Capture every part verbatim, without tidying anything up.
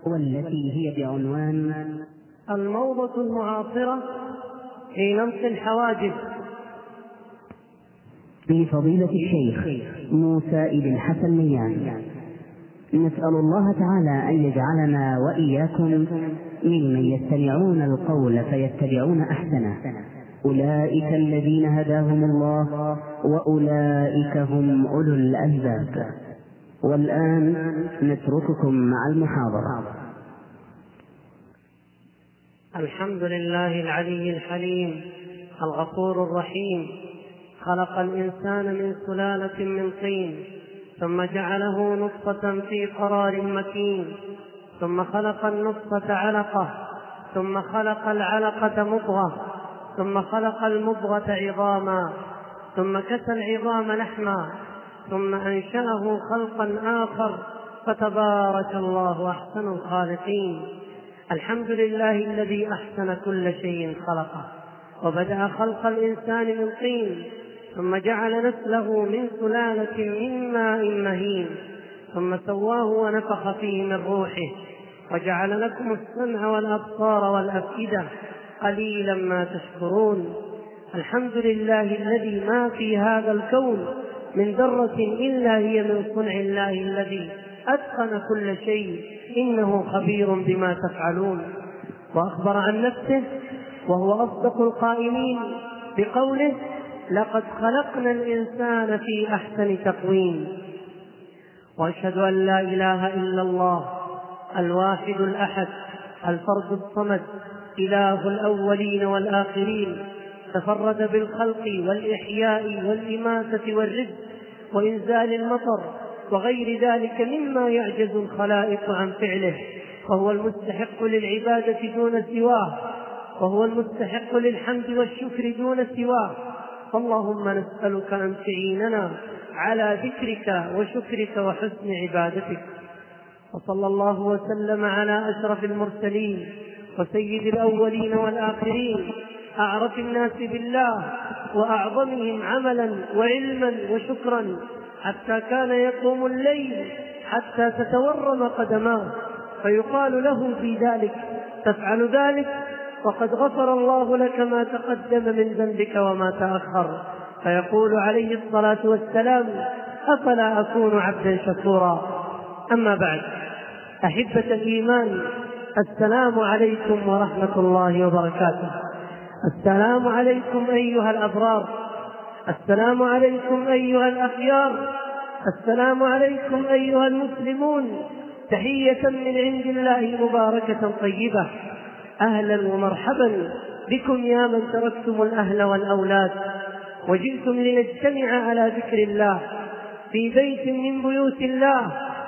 والتي هي بعنوان الموضة المعاصرة في لمس الحواجب، لفضيلة الشيخ موسى بن حسن ميان. نسأل الله تعالى أن يجعلنا وإياكم ممن يستمعون القول فيتبعون أحسنه، أولئك الذين هداهم الله وأولئك هم أولو الألباب. والآن نترككم مع المحاضرة. الحمد لله العلي الحليم الغفور الرحيم، خلق الإنسان من سلالة من طين، ثم جعله نطفة في قرار مكين، ثم خلق النطفة علقة، ثم خلق العلقة مضغة، ثم خلق المضغة عظاما، ثم كسى العظام لحما، ثم أنشأه خلقا آخر، فتبارك الله أحسن الخالقين. الحمد لله الذي أحسن كل شيء خلقه، وبدأ خلق الإنسان من طين، ثم جعل نسله من سلالة من ماء مهين، ثم سواه ونفخ فيه من روحه، وجعل لكم السمع والأبصار والأفئدة، قليلا ما تشكرون. الحمد لله الذي ما في هذا الكون من ذرة إلا هي من صنع الله الذي أتقن كل شيء، إنه خبير بما تفعلون. وأخبر عن نفسه وهو أصدق القائلين بقوله: لقد خلقنا الإنسان في أحسن تقويم. وأشهد أن لا إله إلا الله الواحد الأحد الفرد الصمد، إله الأولين والآخرين، تفرد بالخلق والإحياء والإماتة والرزق وإنزال المطر وغير ذلك مما يعجز الخلائق عن فعله، وهو المستحق للعبادة دون سواه، وهو المستحق للحمد والشكر دون سواه. اللهم نسألك أن تعيننا على ذكرك وشكرك وحسن عبادتك. وصلى الله وسلم على أشرف المرسلين وسيد الأولين والآخرين، أعرف الناس بالله وأعظمهم عملا وعلما وشكرا، حتى كان يقوم الليل حتى تتورم قدماه، فيقال له في ذلك: تفعل ذلك وقد غفر الله لك ما تقدم من ذنبك وما تأخر، فيقول عليه الصلاة والسلام: أفلا أكون عبدا شكورا. أما بعد، أحبة الإيمان، السلام عليكم ورحمة الله وبركاته. السلام عليكم أيها الأبرار، السلام عليكم أيها الأخيار، السلام عليكم أيها المسلمون، تحية من عند الله مباركة طيبة. أهلا ومرحبا بكم يا من تركتم الأهل والأولاد وجئتم لنجتمع على ذكر الله في بيت من بيوت الله،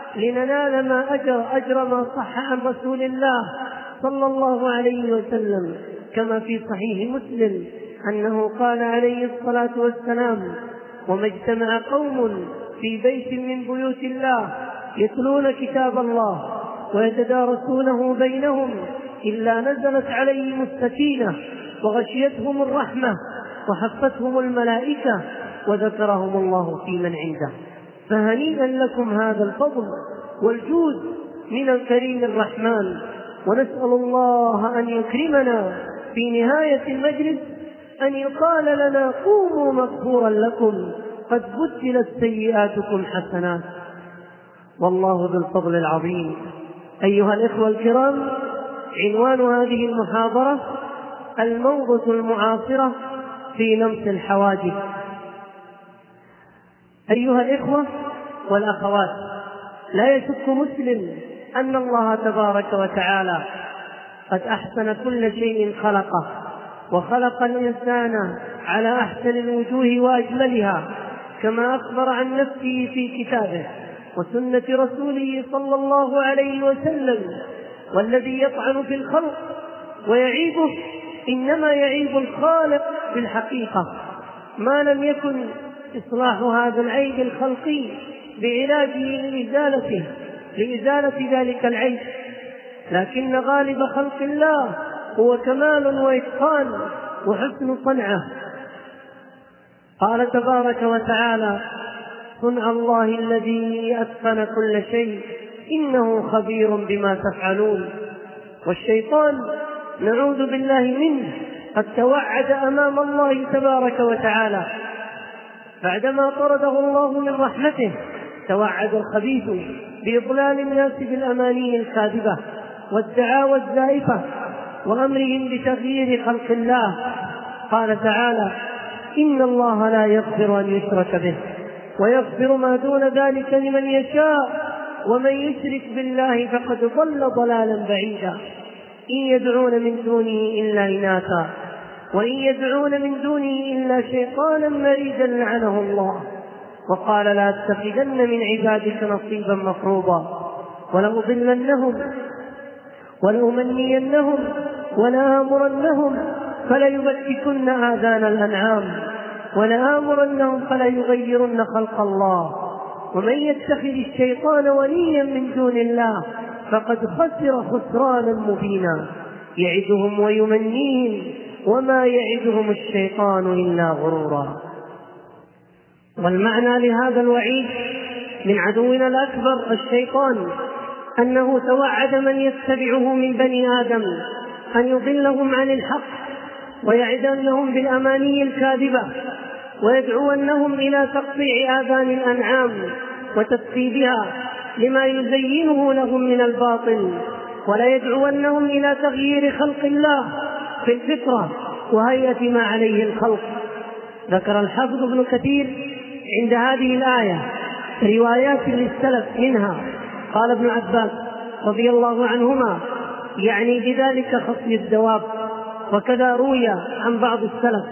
لننال ما أجر أجر ما صح عن رسول الله صلى الله عليه وسلم، كما في صحيح مسلم أنه قال عليه الصلاة والسلام: وما اجتمع قوم في بيت من بيوت الله يتلون كتاب الله ويتدارسونه بينهم إلا نزلت عليهم السكينة وغشيتهم الرحمة وحفتهم الملائكة وذكرهم الله في من عنده. فهنيئا لكم هذا الفضل والجود من الكريم الرحمن، ونسأل الله أن يكرمنا في نهاية المجلس أن يقال لنا: قوموا مغفورا لكم قد بدلت سيئاتكم حسنات. والله ذو الفضل العظيم. أيها الإخوة الكرام، عنوان هذه المحاضرة: الموضة المعاصرة في لمس الحواجب. أيها الإخوة والأخوات، لا يشك مسلم أن الله تبارك وتعالى قد أحسن كل شيء خلقه، وخلق الإنسان على أحسن الوجوه وأجملها، كما أخبر عن نفسه في كتابه وسنة رسوله صلى الله عليه وسلم. والذي يطعن في الخلق ويعيبه إنما يعيب الخالق في الحقيقة، ما لم يكن إصلاح هذا العيب الخلقي بعلاجه لإزالته لإزالة ذلك العيب. لكن غالب خلق الله هو كمال وإتقان وحسن صنعه. قال تبارك وتعالى: صنع الله الذي أتقن كل شيء إنه خبير بما تفعلون. والشيطان نعوذ بالله منه قد توعد أمام الله تبارك وتعالى بعدما طرده الله من رحمته، توعد الخبيث بإضلال الناس بالأماني الكاذبة والدعاوى الزائفة وأمرهم بتغيير خلق الله. قال تعالى: إن الله لا يغفر أن يشرك به ويغفر ما دون ذلك لمن يشاء ومن يشرك بالله فقد ضل ضلالا بعيدا. إن يدعون من دونه إلا إناثا وإن يدعون من دونه إلا شيطانا مريدا لعنه الله. وقال: لا أتخذن من عبادك نصيبا مفروضا ولأضلنهم ولأمنينهم ولآمرنهم فليبتكن آذان الأنعام ولآمرنهم فليغيرن خلق الله. ومن يتخذ الشيطان وليا من دون الله فقد خسر خسرانا مبينا. يعدهم ويمنيهم وما يعدهم الشيطان إلا غرورا. والمعنى لهذا الوعيد من عدونا الأكبر الشيطان أنه توعد من يتبعه من بني آدم أن يضلهم عن الحق ويعدنهم بالأماني الكاذبة ويدعونهم إلى تقطيع آذان الأنعام وتفسيدها لما يزينه لهم من الباطل، ولا يدعونهم إلى تغيير خلق الله في الفطرة وهيئة ما عليه الخلق. ذكر الحافظ ابن كثير عند هذه الآية روايات للسلف، منها قال ابن عباس رضي الله عنهما يعني بذلك خصي الدواب، وكذا روي عن بعض السلف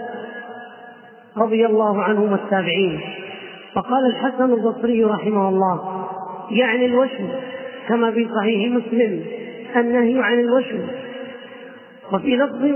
رضي الله عنهم والتابعين. فقال الحسن البصري رحمه الله يعني الوشم، كما في صحيح مسلم النهي عن الوشم. وفي لفظ: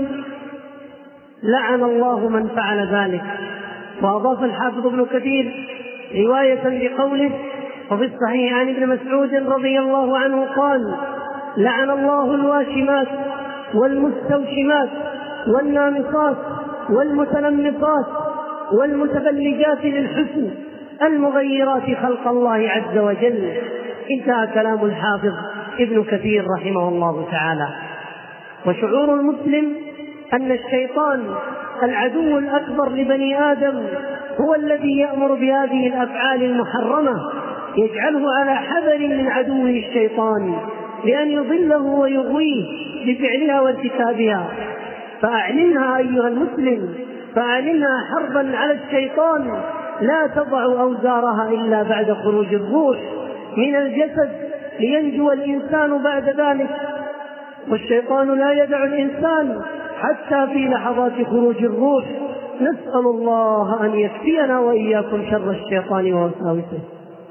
لعن الله من فعل ذلك. وأضاف الحافظ ابن كثير رواية بقوله: وفي الصحيح عن ابن مسعود رضي الله عنه قال: لعن الله الواشمات والمستوشمات والنامصات والمتنمصات والمتبلجات للحسن المغيرات خلق الله عز وجل. انتهى كلام الحافظ ابن كثير رحمه الله تعالى. وشعور المسلم أن الشيطان العدو الأكبر لبني آدم هو الذي يأمر بهذه الأفعال المحرمة، يجعله على حذر من عدوه الشيطان لأن يضله ويغويه بفعلها وارتكابها. فأعلنها أيها المسلم، فأعلنها حربا على الشيطان، لا تضع أوزارها إلا بعد خروج الروح من الجسد لينجو الإنسان بعد ذلك. والشيطان لا يدع الإنسان حتى في لحظات خروج الروح. نسأل الله أن يكفينا وإياكم شر الشيطان ووساوسه.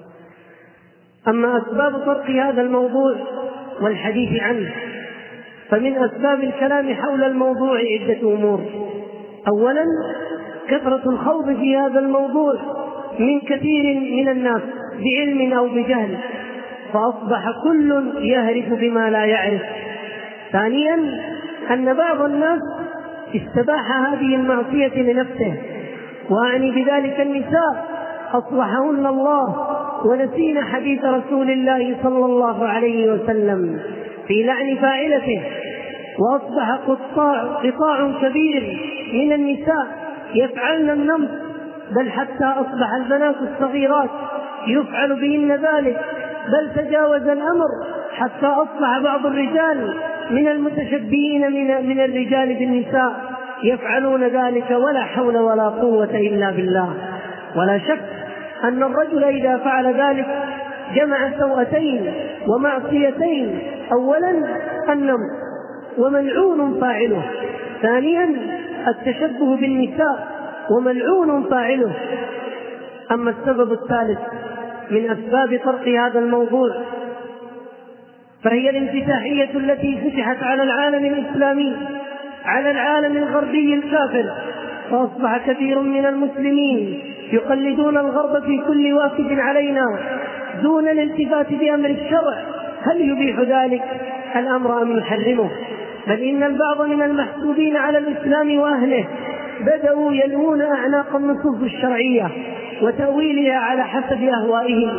أما أسباب طرق هذا الموضوع والحديث عنه، فمن أسباب الكلام حول الموضوع عدة أمور. أولا، كثرة الخوض في هذا الموضوع من كثير من الناس بعلم أو بجهل، فأصبح كل يهرف بما لا يعرف. ثانيا، أن بعض الناس استباح هذه المعصية لنفسه، وأعني بذلك النساء أصلحهن الله، ونسينا حديث رسول الله صلى الله عليه وسلم في لعن فاعلته. وأصبح قطاع قطاع كبير من النساء يفعلن النمط، بل حتى أصبح البنات الصغيرات يفعل بهن ذلك، بل تجاوز الأمر حتى أصبح بعض الرجال من المتشبهين من, من الرجال بالنساء يفعلون ذلك، ولا حول ولا قوة إلا بالله. ولا شك أن الرجل إذا فعل ذلك جمع سوءتين ومعصيتين: أولا النمط وملعون فاعله، ثانيا التشبه بالنساء وملعون فاعله. أما السبب الثالث من أسباب طرق هذا الموضوع فهي الانفتاحية التي فتحت على العالم الإسلامي، على العالم الغربي الكافر، فأصبح كثير من المسلمين يقلدون الغرب في كل وافد علينا دون الالتفات بأمر الشرع، هل يبيح ذلك الأمر أم يحرمه؟ بل إن البعض من المحسوبين على الإسلام وأهله بدأوا يلوون أعناق النصوص الشرعية وتأويلها على حسب أهوائهم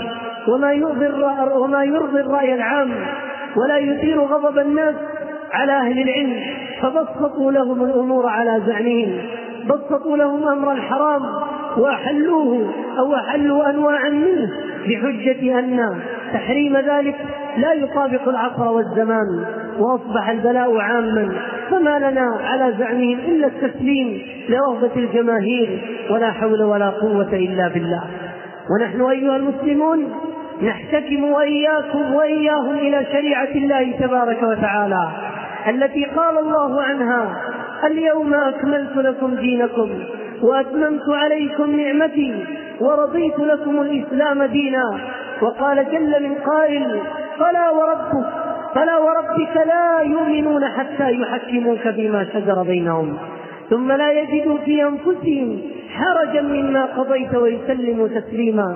وما يرضي وما يرضي الرأي العام ولا يثير غضب الناس على أهل العلم، فبسطوا لهم الأمور على زعمهم، بسطوا لهم أمر الحرام وأحلوه أو أحلوا أنواعا منه بحجة أن تحريم ذلك لا يطابق العصر والزمان، وأصبح البلاء عاما، فما لنا على زعمهم إلا التسليم لرغبة الجماهير، ولا حول ولا قوة إلا بالله. ونحن أيها المسلمون نحتكم وإياكم وإياهم إلى شريعة الله تبارك وتعالى التي قال الله عنها: اليوم أكملت لكم دينكم وأتممت عليكم نعمتي ورضيت لكم الإسلام دينا. وقال جل من قائل: فلا وربك فلا وربك لا يؤمنون حتى يحكموك فيما شجر بينهم ثم لا يجدوا في أنفسهم حرجا مما قضيت ويسلموا تسليما.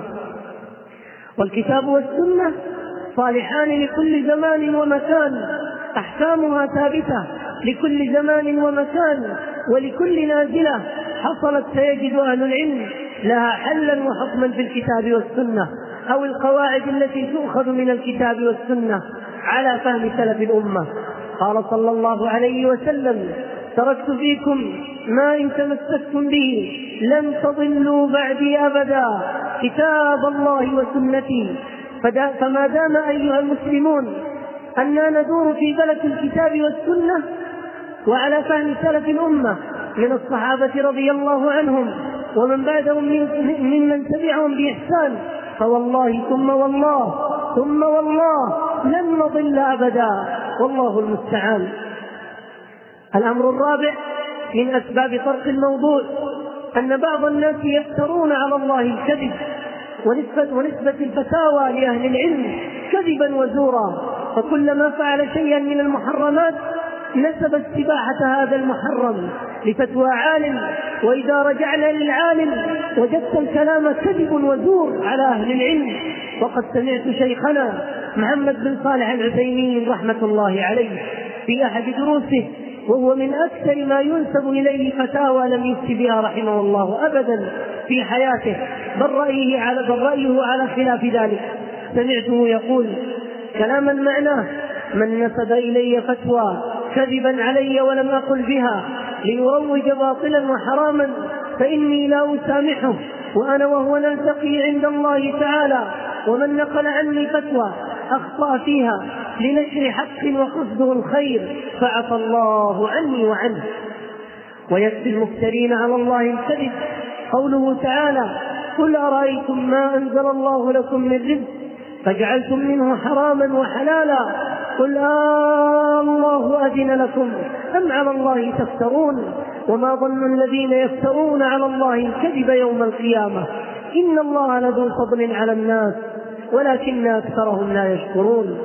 والكتاب والسنة صالحان لكل زمان ومكان، أحكامها ثابتة لكل زمان ومكان ولكل نازلة حصلت سيجد أهل العلم لها حلا وحكما في الكتاب والسنة، أو القواعد التي تؤخذ من الكتاب والسنة على فهم سلف الأمة. قال صلى الله عليه وسلم: تركت فيكم ما إن تمسكتم به لن تضلوا بعدي أبدا، كتاب الله وسنتي. فما دام أيها المسلمون أننا ندور في فلك الكتاب والسنة وعلى فهم سلف الأمة من الصحابة رضي الله عنهم ومن بعدهم ممن تبعهم بإحسان، فوالله ثم والله ثم والله لن نضل أبدا، والله المستعان. الأمر الرابع من أسباب طرق الموضوع أن بعض الناس يفترون على الله الكذب ونسبة, ونسبة الفتاوى لأهل العلم كذبا وزورا، فكلما فعل شيئا من المحرمات نسب استباحة هذا المحرم لفتوى عالم، وإذا رجعنا للعالم وجدت الكلام كذب وزور على أهل العلم. وقد سمعت شيخنا محمد بن صالح العثيمين رحمة الله عليه في أحد دروسه وهو من أكثر ما ينسب إليه فتاوى لم يفتي بها رحمه الله أبدا في حياته، بل رأيه على, بل رأيه على خلاف ذلك. سمعته يقول كلاما معناه: من نسب إلي فتوى كذبا علي ولم أقل بها ليروج باطلا وحراما فإني لا أسامحه، وأنا وهو نلتقي عند الله تعالى. ومن نقل عني فتوى أخطأ فيها لنشر حق وقصده الخير فعفى الله عني وعنه. ويكفي المفترين على الله الكذب قوله تعالى: قل أرأيتم ما أنزل الله لكم من رزق فجعلتم منه حراما وحلالا قل آه الله أذن لكم أم على الله تفترون وما ظن الذين يفترون على الله الكذب يوم القيامة إن الله لذو فضل على الناس ولكن أكثرهم لا يشكرون.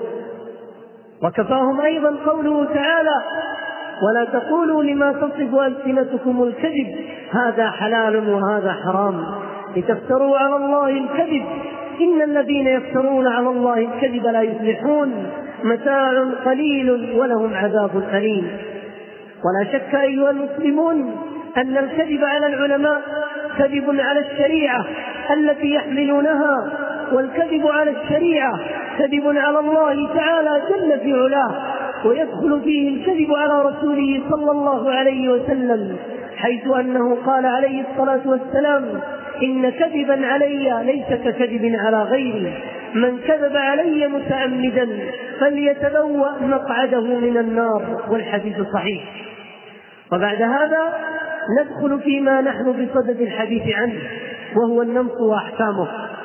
وكفاهم أيضا قوله تعالى: ولا تقولوا لما تصف ألسنتكم الكذب هذا حلال وهذا حرام لتفتروا على الله الكذب إن الذين يفترون على الله الكذب لا يفلحون متاع قليل ولهم عذاب أليم. ولا شك أيها المسلمون أن الكذب على العلماء كذب على الشريعة التي يحملونها، والكذب على الشريعة كذب على الله تعالى جل في علاه، ويدخل فيه الكذب على رسوله صلى الله عليه وسلم، حيث أنه قال عليه الصلاة والسلام: إن كذبا علي ليس ككذب على غيري، من كذب علي متعمدا فليتبوأ مقعده من النار، والحديث صحيح. وبعد هذا ندخل فيما نحن بصدد الحديث عنه وهو النمط وأحكامه.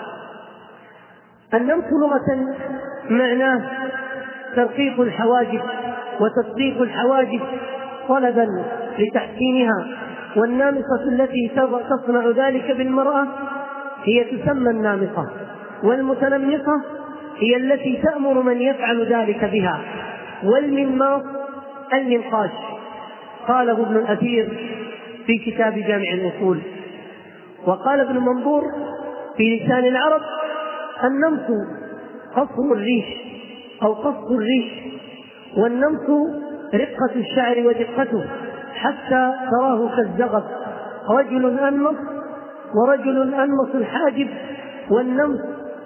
النمط لغة معناه ترقيق الحواجب وتدقيق الحواجب طلبا لتحسينها، والنامصة التي تصنع ذلك بالمرأة هي تسمى النامصة، والمتنمصة هي التي تأمر من يفعل ذلك بها. والمنماص المنقاش. قاله ابن الأثير في كتاب جامع الأصول. وقال ابن منظور في لسان العرب: النمص قصر الريش أو قص الريش، والنمص رقة الشعر ودقته حتى تراه كالزغب، رجل أنمص ورجل أنمص الحاجب، والنمص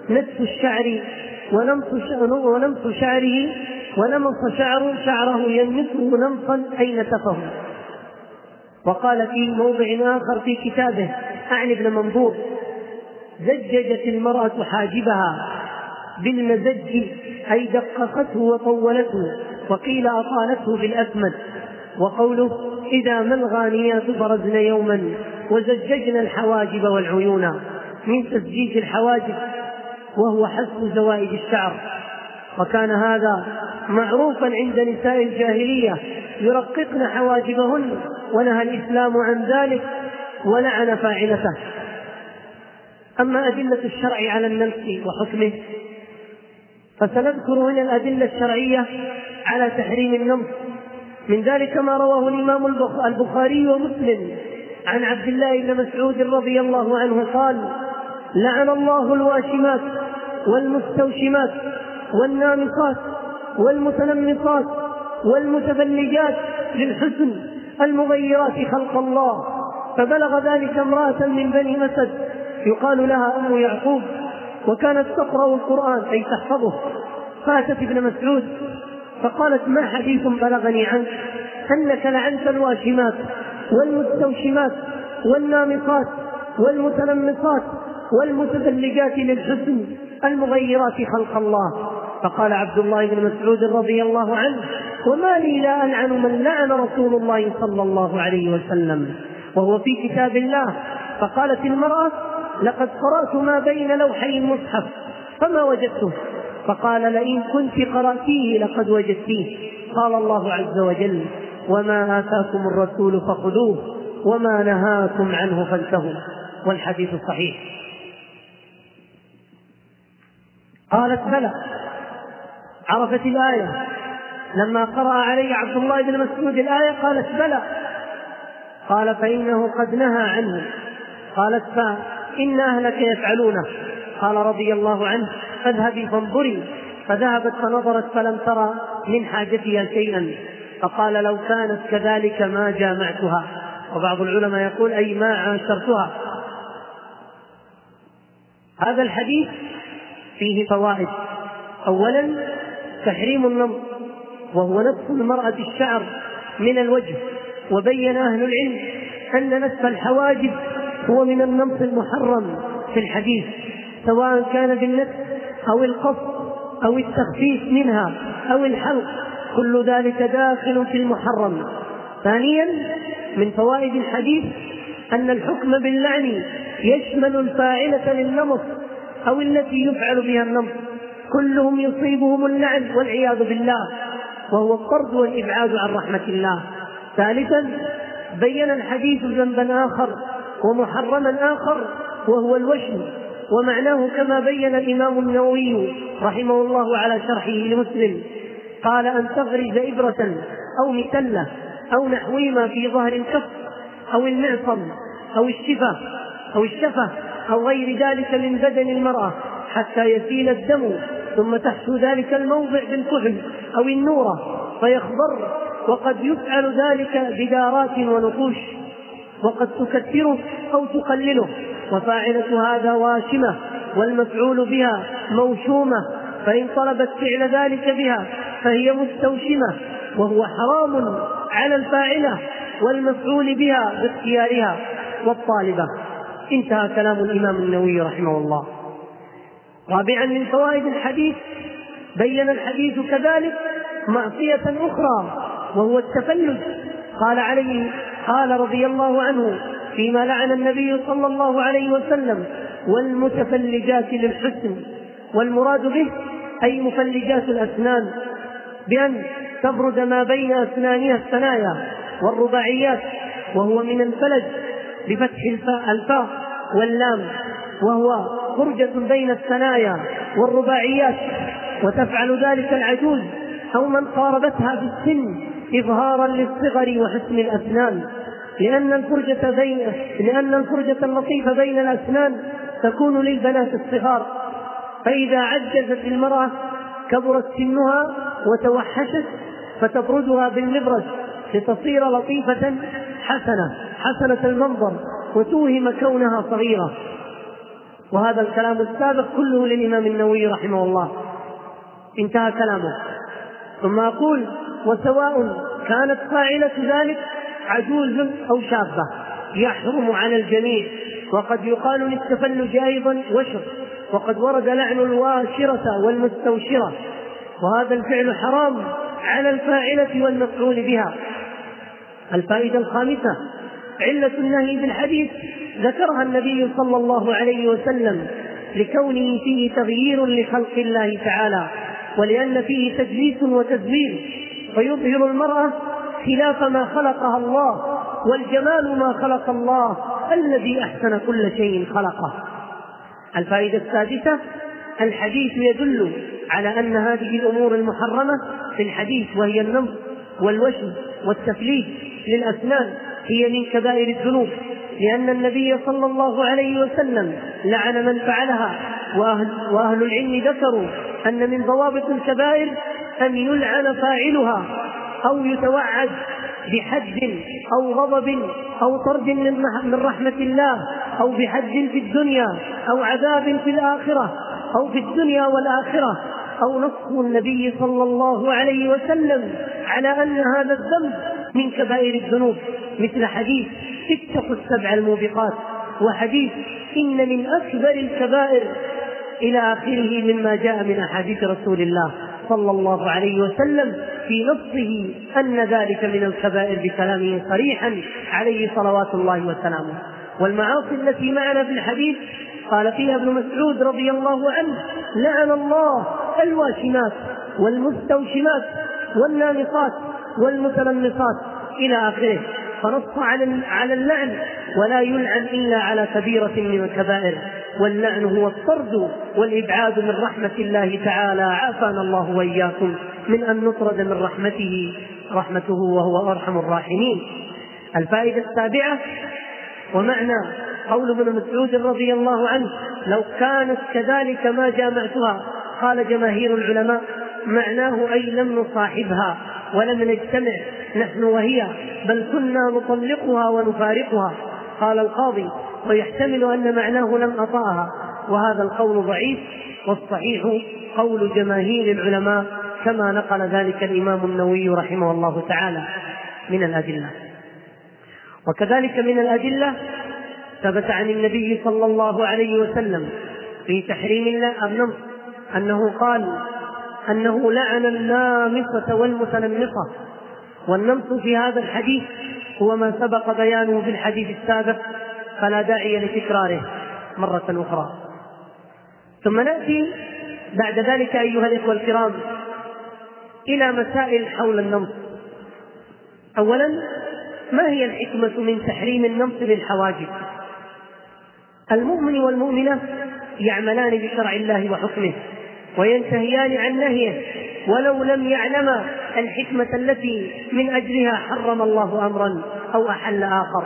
نتف الشعر ونمص شعره ونمص شعره شعره ينمصه نمصا أي نتفه. وقال في موضع آخر في كتابه أعني ابن منظور: زججت المرأة حاجبها بالمزج أي دققته وطولته، وقيل أطالته بالأكمل. وقوله: إذا ما الغانيات برزن يوما وزججنا الحواجب والعيون، من تزجيج الحواجب وهو حسب زوائد الشعر، وكان هذا معروفا عند نساء الجاهلية يرققن حواجبهن، ونهى الإسلام عن ذلك ولعن فاعلته. أما أدلة الشرع على النمس وحكمه فسنذكر هنا الأدلة الشرعية على تحريم النمس. من ذلك ما رواه الإمام البخاري ومسلم عن عبد الله بن مسعود رضي الله عنه قال: لعن الله الواشمات والمستوشمات والنامصات والمتنمصات والمتبلجات للحسن المغيرات خلق الله. فبلغ ذلك امرأة من بني مسد يقال لها أم يعقوب، وكانت تقرأ القرآن أي تحفظه، فاتت ابن مسعود فقالت: ما حديث بلغني عنك أنك لعنت الواشمات والمستوشمات والنامصات والمتنمصات والمتبلجات للحسن المغيرات خلق الله. فقال عبد الله بن مسعود رضي الله عنه: وما لي لا ألعن من لعن رسول الله صلى الله عليه وسلم وهو في كتاب الله. فقالت المرأة: لقد قرأت ما بين لوحي المصحف فما وجدته. فقال: لئن كنت قرأتيه لقد وجدتيه. قال الله عز وجل: وما آتاكم الرسول فخذوه وما نهاكم عنه فانتهوا. والحديث صحيح. قالت: بلى. عرفت الآية لما قرأ علي عبد الله بن مسعود الآية قالت: بلى. قال: فإنه قد نهى عنه. قالت: فإن أهلك يفعلونه. قال رضي الله عنه: فاذهبي فانظري. فذهبت فنظرت فلم ترى من حاجتها شيئا. فقال: لو كانت كذلك ما جامعتها. وبعض العلماء يقول: أي ما عاشرتها. هذا الحديث فيه فوائد. أولا: تحريم النمص، وهو نتف المرأة الشعر من الوجه. وبين أهل العلم أن نتف الحواجب هو من النمص المحرم في الحديث، سواء كان بالنتف أو القص أو التخفيف منها أو الحلق، كل ذلك داخل في المحرم. ثانيا: من فوائد الحديث أن الحكم باللعن يشمل الفاعلة للنمص أو التي يفعل بها النمص، كلهم يصيبهم اللعن والعياذ بالله، وهو الطرد والإبعاد عن رحمة الله. ثالثا: بين الحديث ذنبا آخر ومحرما آخر وهو الوشم، ومعناه كما بين الإمام النووي رحمه الله على شرحه لمسلم، قال: أن تغرز إبرة أو متلة أو نحوهما في ظهر الكف أو المعصم أو الشفة أو الشفة أو غير ذلك من بدن المرأة حتى يسيل الدم، ثم تحشو ذلك الموضع بالكحل أو النورة فيخضر. وقد يفعل ذلك بدارات ونقوش، وقد تكثره أو تقلله، وفاعلة هذا واشمة والمفعول بها موشومة، فإن طلبت فعل ذلك بها فهي مستوشمة، وهو حرام على الفاعلة والمفعول بها باختيارها والطالبة. انتهى كلام الإمام النووي رحمه الله. رابعا: من فوائد الحديث بين الحديث كذلك معصية أخرى وهو التفلج. قال عليه قال رضي الله عنه فيما لعن النبي صلى الله عليه وسلم: والمتفلجات للحسن. والمراد به أي مفلجات الأسنان، بأن تبرد ما بين أسنانها الثنايا والرباعيات، وهو من الفلج بفتح الفاء, الفاء واللام، وهو فرجة بين الثنايا والرباعيات. وتفعل ذلك العجوز أو من قاربتها في السن إظهارا للصغر وحسن الأسنان، لأن الفرجة, بين لأن الفرجة اللطيفة بين الأسنان تكون للبنات الصغار، فإذا عجزت المرأة كبرت سنها وتوحشت فتبردها بالمبرش لتصير لطيفة حسنة حسنة المنظر وتوهم كونها صغيرة. وهذا الكلام السابق كله للإمام النووي رحمه الله، انتهى كلامه. ثم أقول: وسواء كانت فاعلة ذلك عجوز أو شابة يحرم على الجميع. وقد يقال للتفلج أيضا وشر، وقد ورد لعن الواشرة والمستوشرة، وهذا الفعل حرام على الفاعلة والمفعول بها. الفائدة الخامسة: علة النهي بالحديث ذكرها النبي صلى الله عليه وسلم لكونه فيه تغيير لخلق الله تعالى، ولأن فيه تجليس وتزوير، فيظهر المرأة خلاف ما خلقها الله، والجمال ما خلق الله الذي أحسن كل شيء خلقه. الفائدة السادسة: الحديث يدل على أن هذه الأمور المحرمة في الحديث، وهي النمط والوشم والتفليج للأسنان، هي من كبائر الذنوب، لأن النبي صلى الله عليه وسلم لعن من فعلها. وأهل, وأهل العلم ذكروا أن من ضوابط الكبائر أن يلعن فاعلها أو يتوعد بحد أو غضب أو طرد من رحمة الله، أو بحد في الدنيا أو عذاب في الآخرة، أو في الدنيا والآخرة، أو نص النبي صلى الله عليه وسلم على أن هذا الذنب من كبائر الذنوب، مثل حديث اتقوا السبع الموبقات، وحديث إن من أكبر الكبائر إلى آخره مما جاء من أحاديث رسول الله صلى الله عليه وسلم في نصه أن ذلك من الكبائر بكلامه صريحا عليه صلوات الله وسلامه. والمعاصي التي معنا في الحديث قال فيها ابن مسعود رضي الله عنه: لعن الله الواشمات والمستوشمات والنامصات والمتنمصات إلى آخره، فنص على اللعن، ولا يلعن إلا على كبيرة من الكبائر، واللعن هو الطرد والإبعاد من رحمة الله تعالى، عافانا الله وإياكم من أن نطرد من رحمته رحمته وهو أرحم الراحمين. الفائدة السابعة: ومعنى قول ابن مسعود رضي الله عنه: لو كانت كذلك ما جامعتها، قال جماهير العلماء: معناه أي لم نصاحبها ولم نجتمع نحن وهي، بل كنا نطلقها ونفارقها. قال القاضي: ويحتمل أن معناه لم أطاها، وهذا القول ضعيف، والصحيح قول جماهير العلماء كما نقل ذلك الإمام النووي رحمه الله تعالى من الأدلة. وكذلك من الأدلة ثبت عن النبي صلى الله عليه وسلم في تحريم النمص أنه قال أنه لعن النامصة والمتنمصة. والنمص في هذا الحديث هو ما سبق بيانه في الحديث السابق، فلا داعي لتكراره مرة أخرى. ثم نأتي بعد ذلك أيها الإخوة الكرام إلى مسائل حول النمص. أولا: ما هي الحكمة من تحريم النمص للحواجب؟ المؤمن والمؤمنة يعملان بشرع الله وحكمه وينتهيان عن نهيه، ولو لم يعلما الحكمة التي من أجلها حرم الله أمرا أو أحل آخر،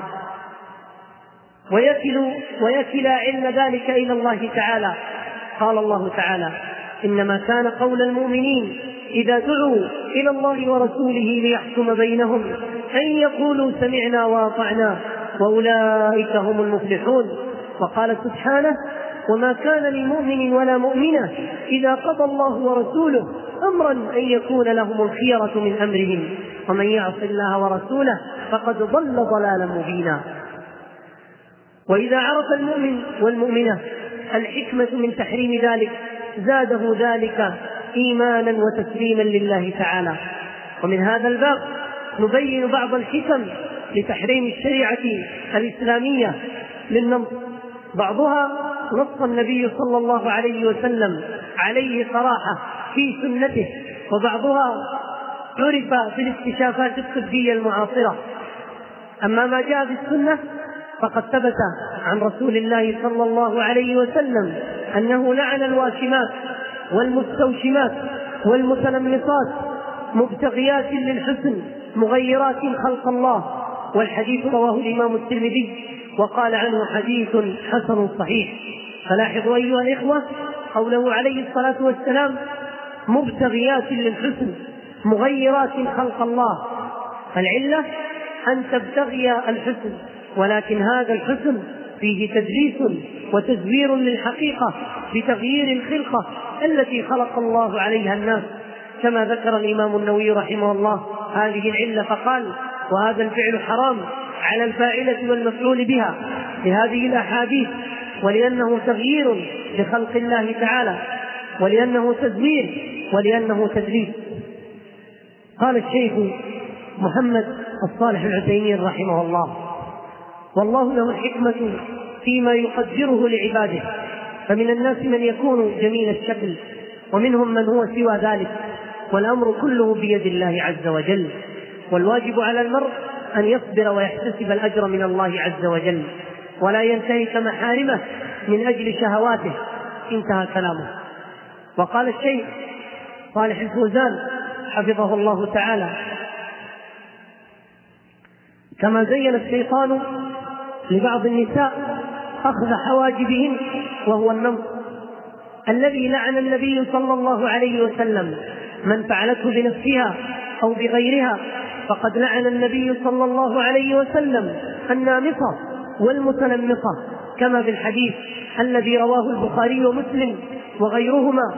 ويكل ويكل علم ذلك إلى الله تعالى. قال الله تعالى: إنما كان قول المؤمنين إذا دعوا إلى الله ورسوله ليحكم بينهم أن يقولوا سمعنا وأطعنا وأولئك هم المفلحون. وقال سبحانه: وما كان لمؤمن ولا مؤمنة إذا قضى الله ورسوله أمرا أن يكون لهم الخيرة من أمرهم ومن يعص الله ورسوله فقد ضل ضلالا مبينا. وإذا عرف المؤمن والمؤمنة الحكمة من تحريم ذلك زاده ذلك إيمانا وتسليما لله تعالى. ومن هذا الباب نبين بعض الحكم لتحريم الشريعة الإسلامية للنمص. بعضها نص النبي صلى الله عليه وسلم عليه صراحة في سنته، وبعضها عرف في الاكتشافات الطبية المعاصرة. أما ما جاء في السنة فقد ثبت عن رسول الله صلى الله عليه وسلم أنه لعن الواشمات والمستوشمات والمتنمصات مبتغيات للحسن مغيرات خلق الله، والحديث رواه الإمام الترمذي وقال عنه حديث حسن صحيح. فلاحظوا أيها الإخوة قوله عليه الصلاة والسلام مبتغيات للحسن مغيرات خلق الله، العلة أن تبتغي الحسن، ولكن هذا الحسن فيه تدليس وتزوير للحقيقة بتغيير الخلقة التي خلق الله عليها الناس، كما ذكر الإمام النووي رحمه الله هذه العلة فقال: وهذا الفعل حرام على الفاعلة والمفعول بها لهذه الأحاديث، ولأنه تغيير لخلق الله تعالى، ولأنه تزوير، ولأنه تدليس. قال الشيخ محمد الصالح العثيمين رحمه الله: والله له الحكمة فيما يقدره لعباده، فمن الناس من يكون جميل الشكل، ومنهم من هو سوى ذلك، والأمر كله بيد الله عز وجل، والواجب على المرء أن يصبر ويحتسب الأجر من الله عز وجل، ولا ينتهك محارمه من أجل شهواته. انتهى كلامه. وقال الشيخ صالح الفوزان حفظه الله تعالى: كما زين الشيطان لبعض النساء أخذ حواجبهن وهو النمط الذي لعن النبي صلى الله عليه وسلم من فعلته بنفسها أو بغيرها، فقد لعن النبي صلى الله عليه وسلم النامصة والمتنمصة، كما في الحديث الذي رواه البخاري ومسلم وغيرهما.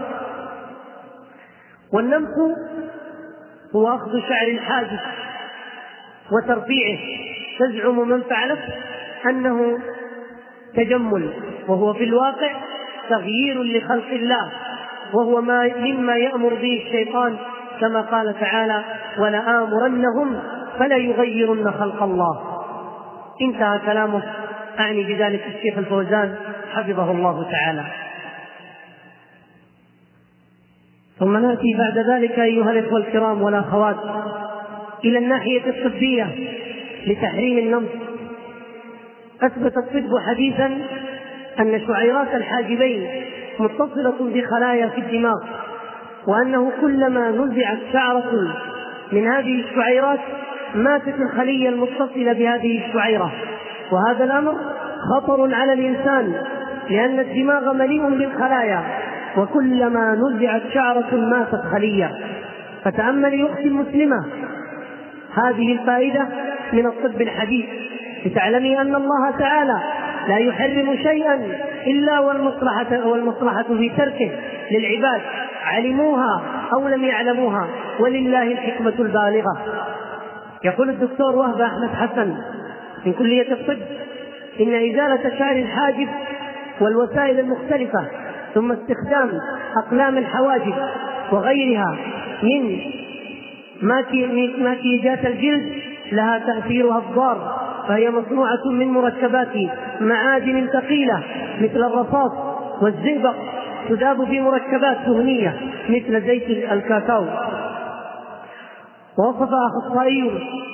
والنمص هو أخذ شعر الحاجب وترفيعه، تزعم من فعله أنه تجمل، وهو في الواقع تغيير لخلق الله، وهو ما مما يأمر به الشيطان، كما قال تعالى: ولآمرنهم فلا يغيرن خلق الله. انتهى كلامه، أعني بذلك الشيخ الفوزان حفظه الله تعالى. ثم نأتي بعد ذلك أيها الإخوة الكرام والأخوات إلى الناحية الطبية لتحريم النمط. أثبت الطب حديثا أن شعيرات الحاجبين متصلة بخلايا في الدماغ، وأنه كلما نزعت شعرة من هذه الشعيرات ماتت الخلية المتصلة بهذه الشعيرة، وهذا الأمر خطر على الإنسان، لأن الدماغ مليء بالخلايا، وكلما نزعت شعرة ماتت خلية. فتأمل يا أختي المسلمة هذه الفائدة من الطب الحديث، لتعلمي أن الله تعالى لا يحرم شيئا إلا والمصلحة, والمصلحة في تركه للعباد، علموها أو لم يعلموها، ولله الحكمة البالغة. يقول الدكتور وهب أحمد حسن من كلية الطب: إن إزالة شعر الحاجب والوسائل المختلفة، ثم استخدام أقلام الحواجب وغيرها من ماكيجات الجلد لها تأثيرها الضار، فهي مصنوعة من مركبات معادن ثقيلة مثل الرصاص والزئبق، تذاب في مركبات دهنية مثل زيت الكاكاو. ووصف أخصائي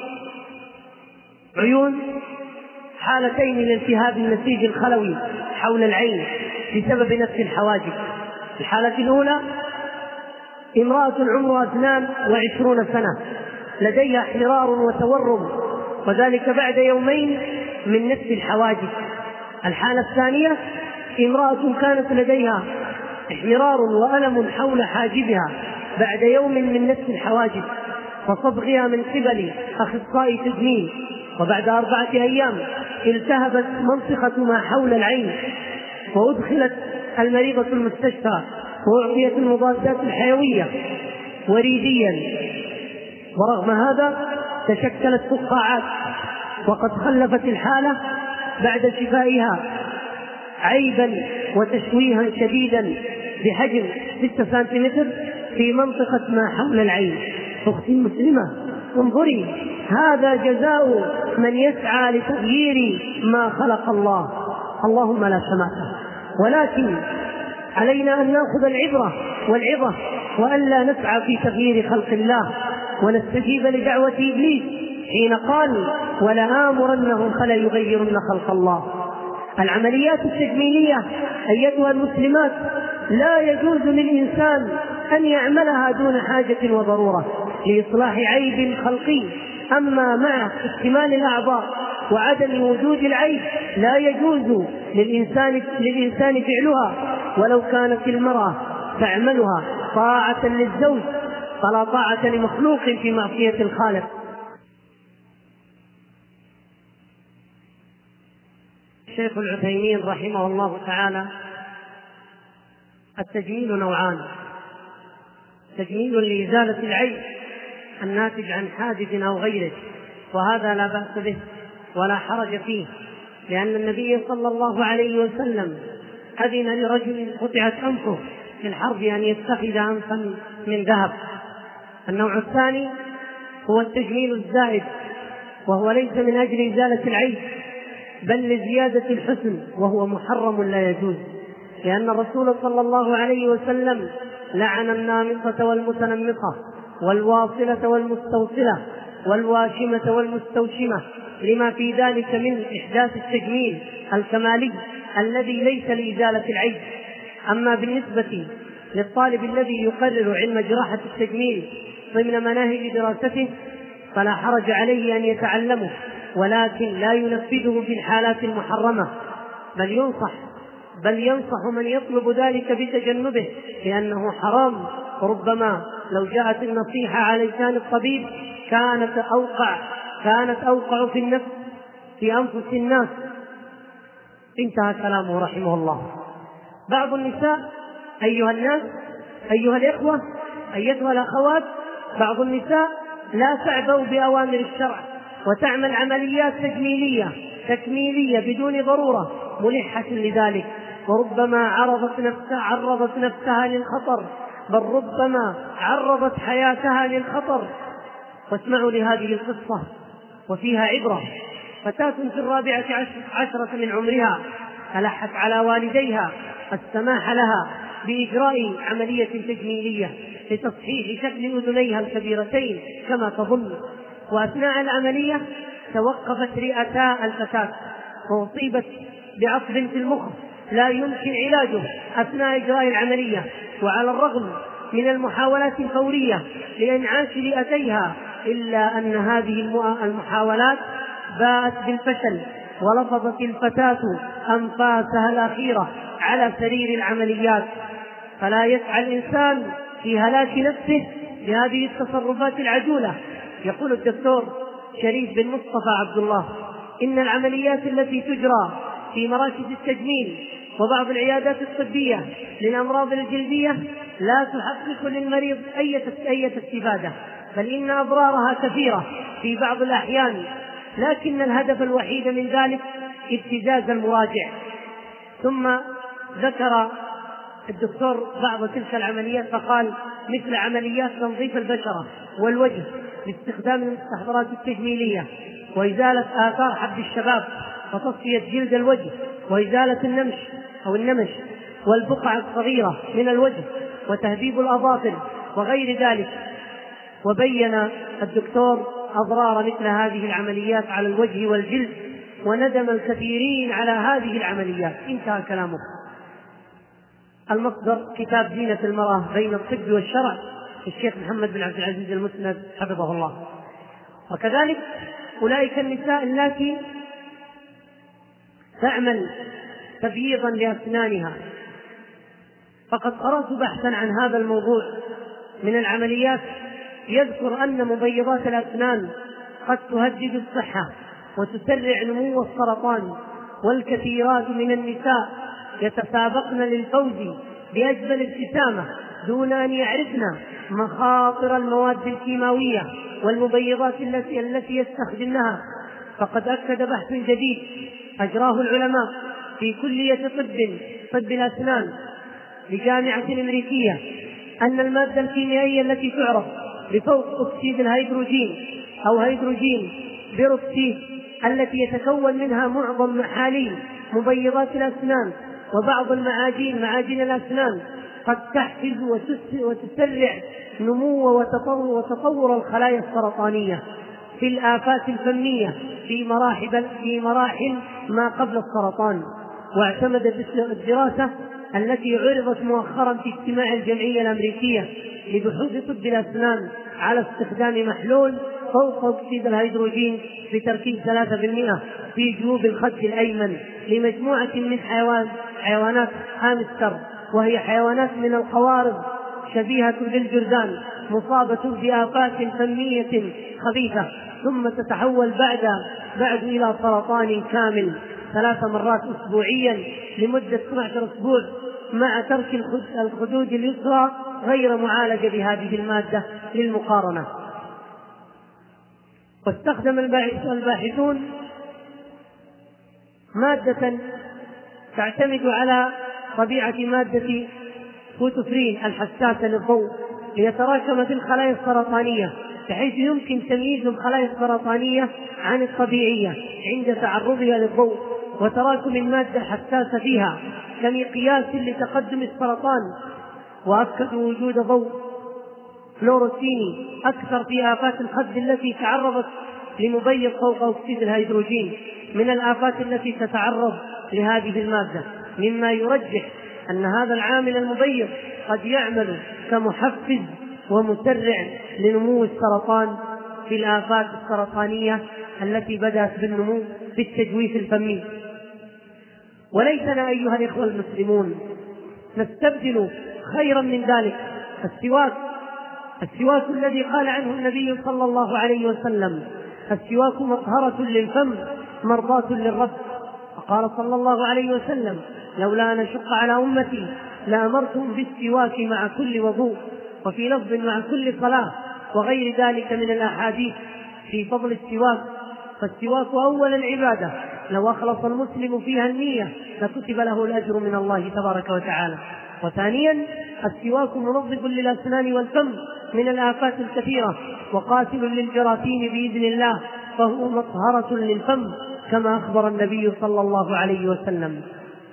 عيون حالتين لالتهاب النسيج الخلوي حول العين بسبب نفس الحواجب. الحالة الأولى امرأة عمرها اثنان وعشرون سنة لديها احمرار وتورم، وذلك بعد يومين من نفس الحواجب. الحالة الثانية امرأة كانت لديها احمرار وألم حول حاجبها بعد يوم من نفس الحواجب، فصبغها من قبل أخصائي تجميل، وبعد أربعة أيام التهبت منطقة ما حول العين، وأدخلت المريضة المستشفى وأعطيت المضادات الحيوية وريديا، ورغم هذا تشكلت فقاعات، وقد خلفت الحالة بعد شفائها عيبا وتشويها شديدا بحجم ستة سنتيمتر في منطقة ما حول العين. أختي المسلمة انظري، هذا جزاء من يسعى لتغيير ما خلق الله، اللهم لا سماحة. ولكن علينا أن نأخذ العبرة والعظة، وألا نسعى في تغيير خلق الله، ونستجيب لدعوة إبليس حين قال: ولآمرنهم فلا يغيرن خلق الله. العمليات التجميلية أيتها المسلمات لا يجوز للإنسان أن يعملها دون حاجة وضرورة لإصلاح عيب خلقي، أما مع اكتمال الأعضاء وعدم وجود العيب لا يجوز للإنسان, للإنسان فعلها، ولو كانت المرأة تعملها طاعة للزوج فلا طاعة لمخلوق في معصية الخالق. الشيخ العثيمين رحمه الله تعالى: التجميل نوعان: تجميل لإزالة العيب الناتج عن حادث أو غيره، وهذا لا بأس به ولا حرج فيه، لأن النبي صلى الله عليه وسلم أذن لرجل قطعت أنفه في الحرب أن يتخذ أنفا من ذهب. النوع الثاني هو التجميل الزائد، وهو ليس من أجل إزالة العيب بل لزيادة الحسن، وهو محرم لا يجوز، لأن الرسول صلى الله عليه وسلم لعن النامصة والمتنمصة والواصلة والمستوصلة والواشمة والمستوشمة، لما في ذلك من إحداث التجميل الكمالي الذي ليس لإزالة العيب. أما بالنسبة للطالب الذي يقرر علم جراحة التجميل ضمن مناهج دراسته فلا حرج عليه أن يتعلمه، ولكن لا ينفذه في الحالات المحرمة، بل ينصح بل ينصح من يطلب ذلك بتجنبه، لأنه حرام. ربما لو جاءت النصيحة على لسان الطبيب كانت أوقع كانت أوقع في النفس في أنفس الناس. انتهى كلامه رحمه الله. بعض النساء أيها الناس أيها الإخوة أيتها الأخوات، بعض النساء لا تعبأ بأوامر الشرع وتعمل عمليات تجميلية تكميلية بدون ضرورة ملحة لذلك، وربما عرضت نفسها, عرضت نفسها للخطر، بل ربما عرضت حياتها للخطر. واسمعوا لهذه القصة وفيها عبرة. فتاة في الرابعة عشرة من عمرها ألحت على والديها السماح لها بإجراء عملية تجميلية لتصحيح شكل أذنيها الكبيرتين كما تظن، وأثناء العملية توقفت رئتا الفتاة وأصيبت بعصب في المخ لا يمكن علاجه أثناء إجراء العملية، وعلى الرغم من المحاولات الفورية لإنعاش رئتيها إلا أن هذه المحاولات باءت بالفشل، ولفظت الفتاة أنفاسها الأخيرة على سرير العمليات. فلا يسعى الإنسان في هلاك نفسه بهذه التصرفات العجولة. يقول الدكتور شريف بن مصطفى عبد الله: إن العمليات التي تجرى في مراكز التجميل وبعض العيادات الطبية للأمراض الجلدية لا تحقق للمريض أي استفادة، بل إن أضرارها كثيرة في بعض الأحيان، لكن الهدف الوحيد من ذلك ابتزاز المراجع. ثم ذكر الدكتور بعض تلك العمليات فقال: مثل عمليات تنظيف البشرة والوجه باستخدام المستحضرات التجميلية، وإزالة آثار حب الشباب وتصفية جلد الوجه، وإزالة النمش أو النمش والبقع الصغيرة من الوجه، وتهذيب الأظافر وغير ذلك. وبين الدكتور أضرار مثل هذه العمليات على الوجه والجلد، وندم الكثيرين على هذه العمليات. انتهى كلامه. المصدر: كتاب زينة المرأة بين الطب والشرع الشيخ محمد بن عبد العزيز المسند حفظه الله. وكذلك أولئك النساء اللاتي تعمل تبييضا لأسنانها، فقد قرأت بحثا عن هذا الموضوع من العمليات يذكر أن مبيضات الأسنان قد تهدد الصحة وتسرع نمو السرطان، والكثيرات من النساء يتسابقن للفوز بأجمل ابتسامة دون أن يعرفن مخاطر المواد الكيماوية والمبيضات التي التي يستخدمنها. فقد أكد بحث جديد أجراه العلماء في كلية طب طب الأسنان لجامعة أمريكية أن المادة الكيميائية التي تعرف بفوق أكسيد الهيدروجين أو هيدروجين بيروكسيد التي يتكون منها معظم محاليل مبيضات الأسنان وبعض المعاجين معاجين الأسنان قد تحفز وتسرع نمو وتطور, وتطور الخلايا السرطانية في الآفات الفمية في مراحل, في مراحل ما قبل السرطان. واعتمدت الدراسة التي عرضت مؤخرا في اجتماع الجمعية الأمريكية لبحوث طب الأسنان على استخدام محلول فوق أكسيد الهيدروجين بتركيز ثلاثة بالمئة في جيوب الخد الأيمن لمجموعة من حيوان حيوانات هامستر، وهي حيوانات من القوارض شبيهة بالجرذان مصابة بآفات فمية خبيثة، ثم تتحول بعد بعد إلى سرطان كامل. ثلاث مرات أسبوعيا لمدة اثني عشر أسبوع مع ترك الخدود اليسرى غير معالجة بهذه المادة للمقارنة. واستخدم الباحثون مادة تعتمد على طبيعة مادة فوتوفرين الحساسة للضوء ليتراكم في الخلايا السرطانية، بحيث يمكن تمييز الخلايا السرطانية عن الطبيعية عند تعرضها للضوء وتراكم المادة الحساسة فيها كمقياس لتقدم السرطان. وأكدوا وجود ضوء فلوروسيني أكثر في آفات الخد التي تعرضت لمبيض فوق أكسيد الهيدروجين من الآفات التي تتعرض لهذه المادة، مما يرجح أن هذا العامل المبيض قد يعمل كمحفز ومسرع لنمو السرطان في الآفات السرطانية التي بدأت بالنمو في التجويف الفمي. وليتنا أيها الإخوة المسلمون نستبدل خيرا من ذلك السواك، السواك الذي قال عنه النبي صلى الله عليه وسلم: السواك مطهرة للفم مرضاة للرب. وقال صلى الله عليه وسلم: لولا أن أشق على أمتي لأمرتهم بالسواك مع كل وضوء، وفي لفظ مع كل صلاة، وغير ذلك من الأحاديث في فضل السواك. فالسواك أولا عبادة لو أخلص المسلم فيها النية لكتب له الأجر من الله تبارك وتعالى. وثانيا السواك منظف للأسنان والفم من الآفات الكثيرة وقاتل للجراثيم بإذن الله، فهو مطهرة للفم كما أخبر النبي صلى الله عليه وسلم.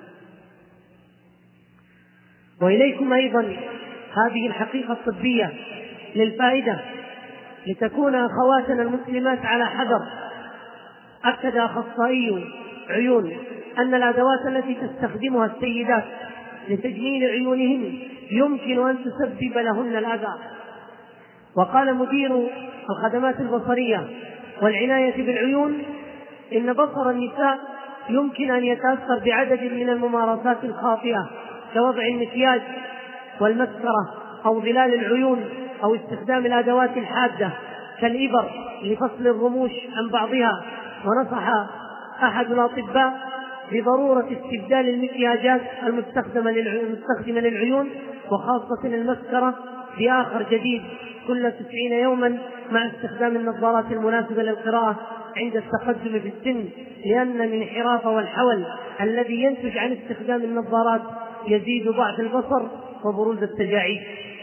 وإليكم أيضا هذه الحقيقة الطبية للفائدة لتكون أخواتنا المسلمات على حذر. أكد أخصائي عيون أن الأدوات التي تستخدمها السيدات لتجميل عيونهن يمكن أن تسبب لهن الأذى. وقال مدير الخدمات البصرية والعناية بالعيون إن بصر النساء يمكن أن يتأثر بعدد من الممارسات الخاطئة كوضع المكياج والمسكرة أو ظلال العيون أو استخدام الأدوات الحادة كالإبر لفصل الرموش عن بعضها. ونصح أحد الأطباء بضرورة استبدال المكياجات المستخدمة للعيون وخاصة المسكرة بآخر جديد كل تسعين يوما مع استخدام النظارات المناسبة للقراءة عند التقدم في السن، لأن الانحراف والحول الذي ينتج عن استخدام النظارات يزيد ضعف البصر وبروز التجاعيد.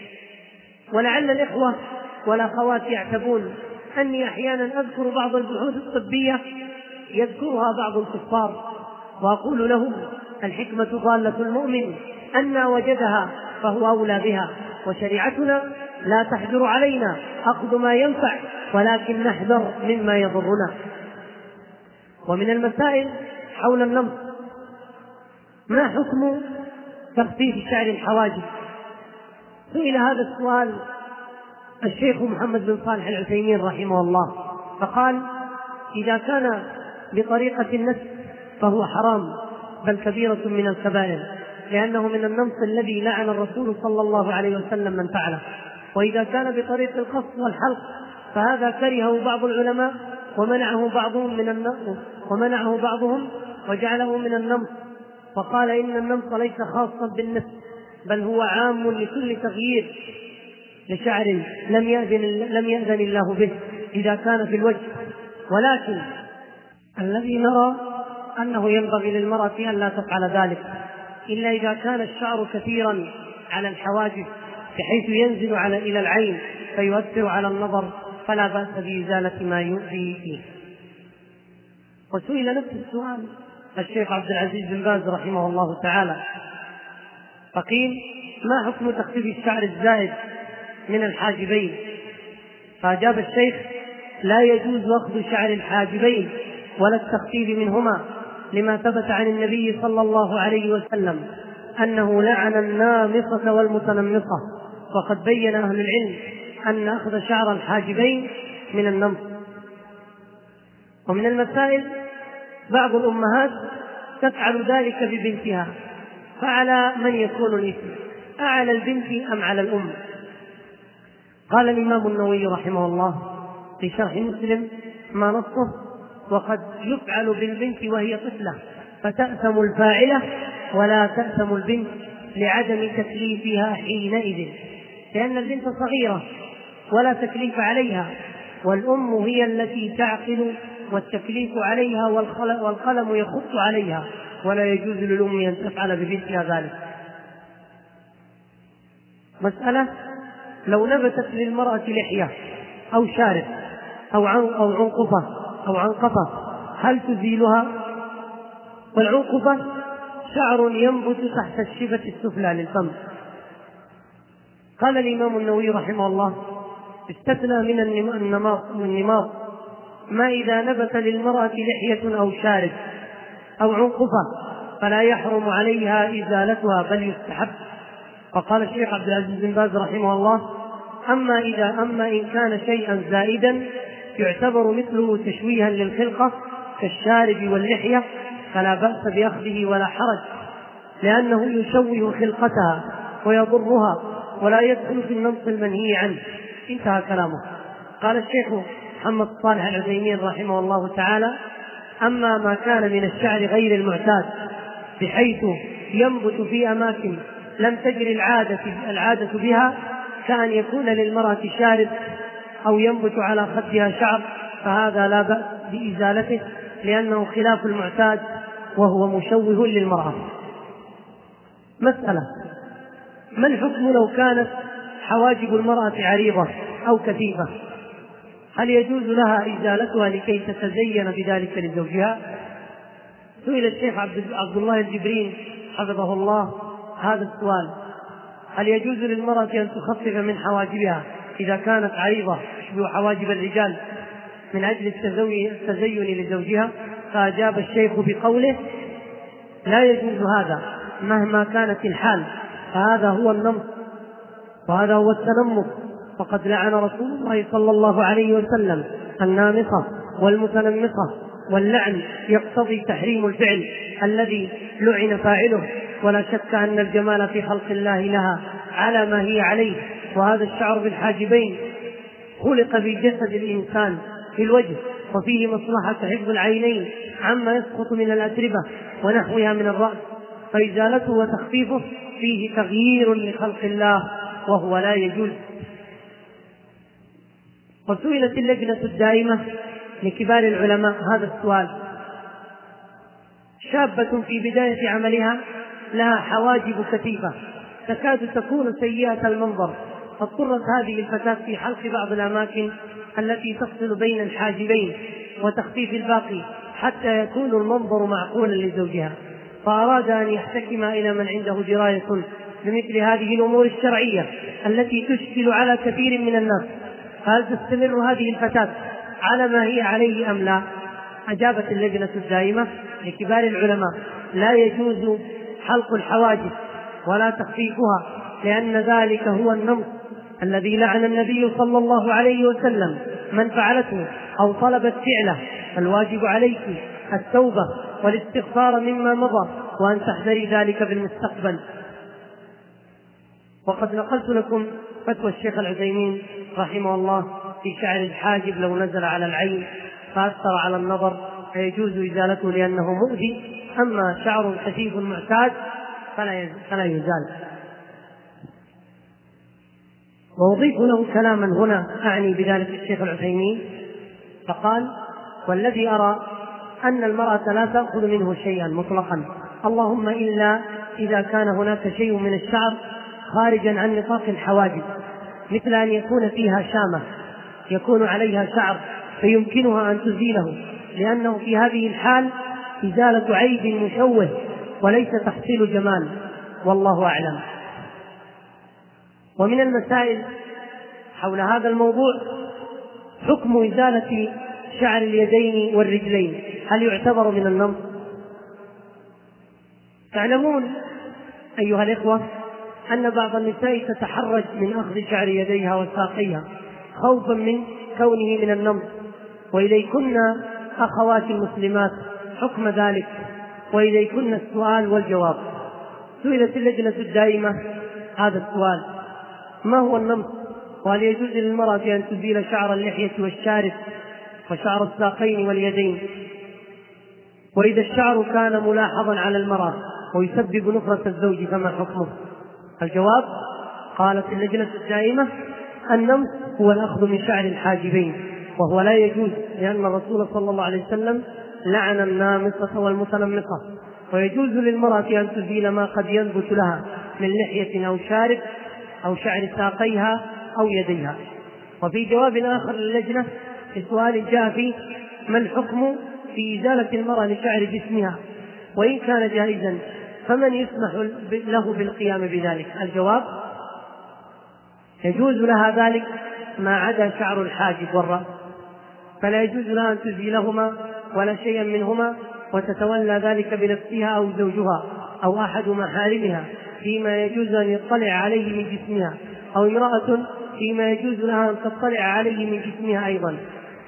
ولعل الإخوة والأخوات يعتبون أني أحيانا أذكر بعض البحوث الطبية يذكرها بعض الكفار، وأقول لهم: الحكمة ضالة المؤمن، أن وجدها فهو أولى بها، وشريعتنا لا تحجر علينا أخذ ما ينفع ولكن نحذر مما يضرنا. ومن المسائل حول النمط: ما حكم تخفيف شعر الحواجب؟ سئل هذا السؤال الشيخ محمد بن صالح العثيمين رحمه الله فقال: إذا كان بطريقة النسج فهو حرام بل كبيرة من الكبائر، لأنه من النمط الذي لعن الرسول صلى الله عليه وسلم من فعله. وإذا كان بطريق القص والحلق فهذا كرهه بعض العلماء ومنعه بعضهم من النمط ومنعه بعضهم وجعله من النمط، فقال إن النمط ليس خاصا بالنسج بل هو عام لكل تغيير لشعر لم يأذن, لم يأذن الله به إذا كان في الوجه. ولكن الذي نرى أنه ينبغي للمرأة أن لا تفعل ذلك إلا إذا كان الشعر كثيرا على الحواجب بحيث ينزل على إلى العين فيؤثر على النظر، فلا بأس بإزالة ما يؤذي فيه. وسئل نفس السؤال الشيخ عبد العزيز بن باز رحمه الله تعالى فقيل: ما حكم تخفيف الشعر الزائد من الحاجبين؟ فأجاب الشيخ: لا يجوز أخذ شعر الحاجبين ولا التخفيف منهما، لما ثبت عن النبي صلى الله عليه وسلم أنه لعن النامصة والمتنمصة، وقد بين أهل العلم أن أخذ شعر الحاجبين من النمط. ومن المسائل بعض الأمهات تفعل ذلك ببنتها، فعلى من يكون الإثم؟ أعلى البنت أم على الأم؟ قال الإمام النووي رحمه الله في شرح مسلم ما نصه: وقد يفعل بالبنت وهي طفلة فتأثم الفاعلة ولا تأثم البنت لعدم تكليفها حينئذ، لأن البنت صغيرة ولا تكليف عليها، والأم هي التي تعقل والتكليف عليها والقلم يخط عليها، ولا يجوز للأم أن تفعل ببنتها ذلك. مسألة: لو نبتت للمرأة لحية أو شارب أو عنقفة أو عنقفة هل تزيلها؟ والعنقفة شعر ينبت تحت الشفة السفلى للفم. قال الإمام النووي رحمه الله: استثنى من النماط ما إذا نبت للمرأة لحية أو شارب أو عنقفة فلا يحرم عليها إزالتها بل يستحب. فقال الشيخ عبد العزيز بن باز رحمه الله: أما إذا أما إن كان شيئا زائدا يعتبر مثله تشويها للخلقة كالشارب واللحية فلا بأس بأخذه ولا حرج، لأنه يشوه خلقتها ويضرها ولا يدخل في النص المنهي عنه. انتهى كلامه. قال الشيخ محمد صالح العثيمين رحمه الله تعالى: أما ما كان من الشعر غير المعتاد بحيث ينبت في أماكن لم تجري العادة, العادة بها، كأن يكون للمرأة شارب أو ينبت على خدها شعر، فهذا لا بأس بإزالته لأنه خلاف المعتاد وهو مشوه للمرأة. مسألة: ما الحكم لو كانت حواجب المرأة عريضة أو كثيفة؟ هل يجوز لها إزالتها لكي تتزين بذلك لزوجها؟ سئل الشيخ عبد الله الجبرين حفظه الله هذا السؤال: هل يجوز للمرأة أن تخفف من حواجبها إذا كانت عريضة تشبه حواجب الرجال من أجل التزين لزوجها؟ فأجاب الشيخ بقوله: لا يجوز هذا مهما كانت الحال، فهذا هو النمط وهذا هو التنمط، فقد لعن رسول الله صلى الله عليه وسلم النامصة والمتنمصة، واللعن يقتضي تحريم الفعل الذي لعن فاعله. ولا شك أن الجمال في خلق الله لها على ما هي عليه، وهذا الشعر بالحاجبين خلق في جسد الإنسان في الوجه، وفيه مصلحة حفظ العينين عما يسقط من الأتربة ونحوها من الرأس، فإزالته وتخفيفه فيه تغيير لخلق الله وهو لا يجوز. وسئلت اللجنة الدائمة لكبار العلماء هذا السؤال: شابة في بداية عملها لها حواجب كثيفة تكاد تكون سيئة المنظر، فاضطرت هذه الفتاة في حلق بعض الأماكن التي تفصل بين الحاجبين وتخفيف الباقي حتى يكون المنظر معقولا لزوجها، فأراد أن يحتكم إلى من عنده دراية بمثل هذه الأمور الشرعية التي تشكل على كثير من الناس، فهل تستمر هذه الفتاة على ما هي عليه أم لا؟ أجابت اللجنة الدائمة لكبار العلماء: لا يجوز حلق الحواجب ولا تخفيفها، لأن ذلك هو النمط الذي لعن النبي صلى الله عليه وسلم من فعلته أو طلبت فعله، فالواجب عليك التوبة والاستغفار مما مضى وأن تحذري ذلك بالمستقبل. وقد نقلت لكم فتوى الشيخ العثيمين رحمه الله في شعر الحاجب لو نزل على العين فأثر على النظر فيجوز إزالته لأنه مؤذي، أما شعر خفيف معتاد فلا يزال. وأضيف له كلاما هنا أعني بذلك الشيخ العثيمين، فقال: والذي أرى أن المرأة لا تأخذ منه شيئا مطلقا، اللهم إلا إذا كان هناك شيء من الشعر خارجا عن نطاق الحواجب، مثل أن يكون فيها شامة يكون عليها شعر فيمكنها أن تزيله، لأنه في هذه الحال إزالة عيب مشوه وليس تحصيل جمال، والله أعلم. ومن المسائل حول هذا الموضوع حكم إزالة شعر اليدين والرجلين، هل يعتبر من النمط؟ تعلمون أيها الإخوة أن بعض النساء تتحرج من أخذ شعر يديها وساقيها خوفا من كونه من النمط، وإليكن أخوات المسلمات حكم ذلك، وإليكن السؤال والجواب. سئلت اللجنة الدائمة هذا السؤال: ما هو النمط؟ وهل يجوز للمرأة أن تزيل شعر اللحية والشارب وشعر الساقين واليدين؟ وإذا الشعر كان ملاحظا على المرأة ويسبب نفرة الزوج فما حكمه؟ الجواب: قالت اللجنة الدائمة: النمص هو الأخذ من شعر الحاجبين، وهو لا يجوز، لأن الرسول صلى الله عليه وسلم لعن النامصة والمتنمصة، ويجوز للمرأة أن تزيل ما قد ينبت لها من لحية أو شارب أو شعر ساقيها أو يديها. وفي جواب آخر للجنة في سؤال جاء فيه: ما الحكم في إزالة المرأة لشعر جسمها وإن كان جائزا، فمن يسمح له بالقيام بذلك؟ الجواب: يجوز لها ذلك ما عدا شعر الحاجب والرأس، فلا يجوز لها أن تزيلهما ولا شيئا منهما، وتتولى ذلك بنفسها أو زوجها أو أحد محارمها فيما يجوز أن يطلع عليه من جسمها، أو امرأة فيما يجوز لها أن تطلع عليه من جسمها أيضا.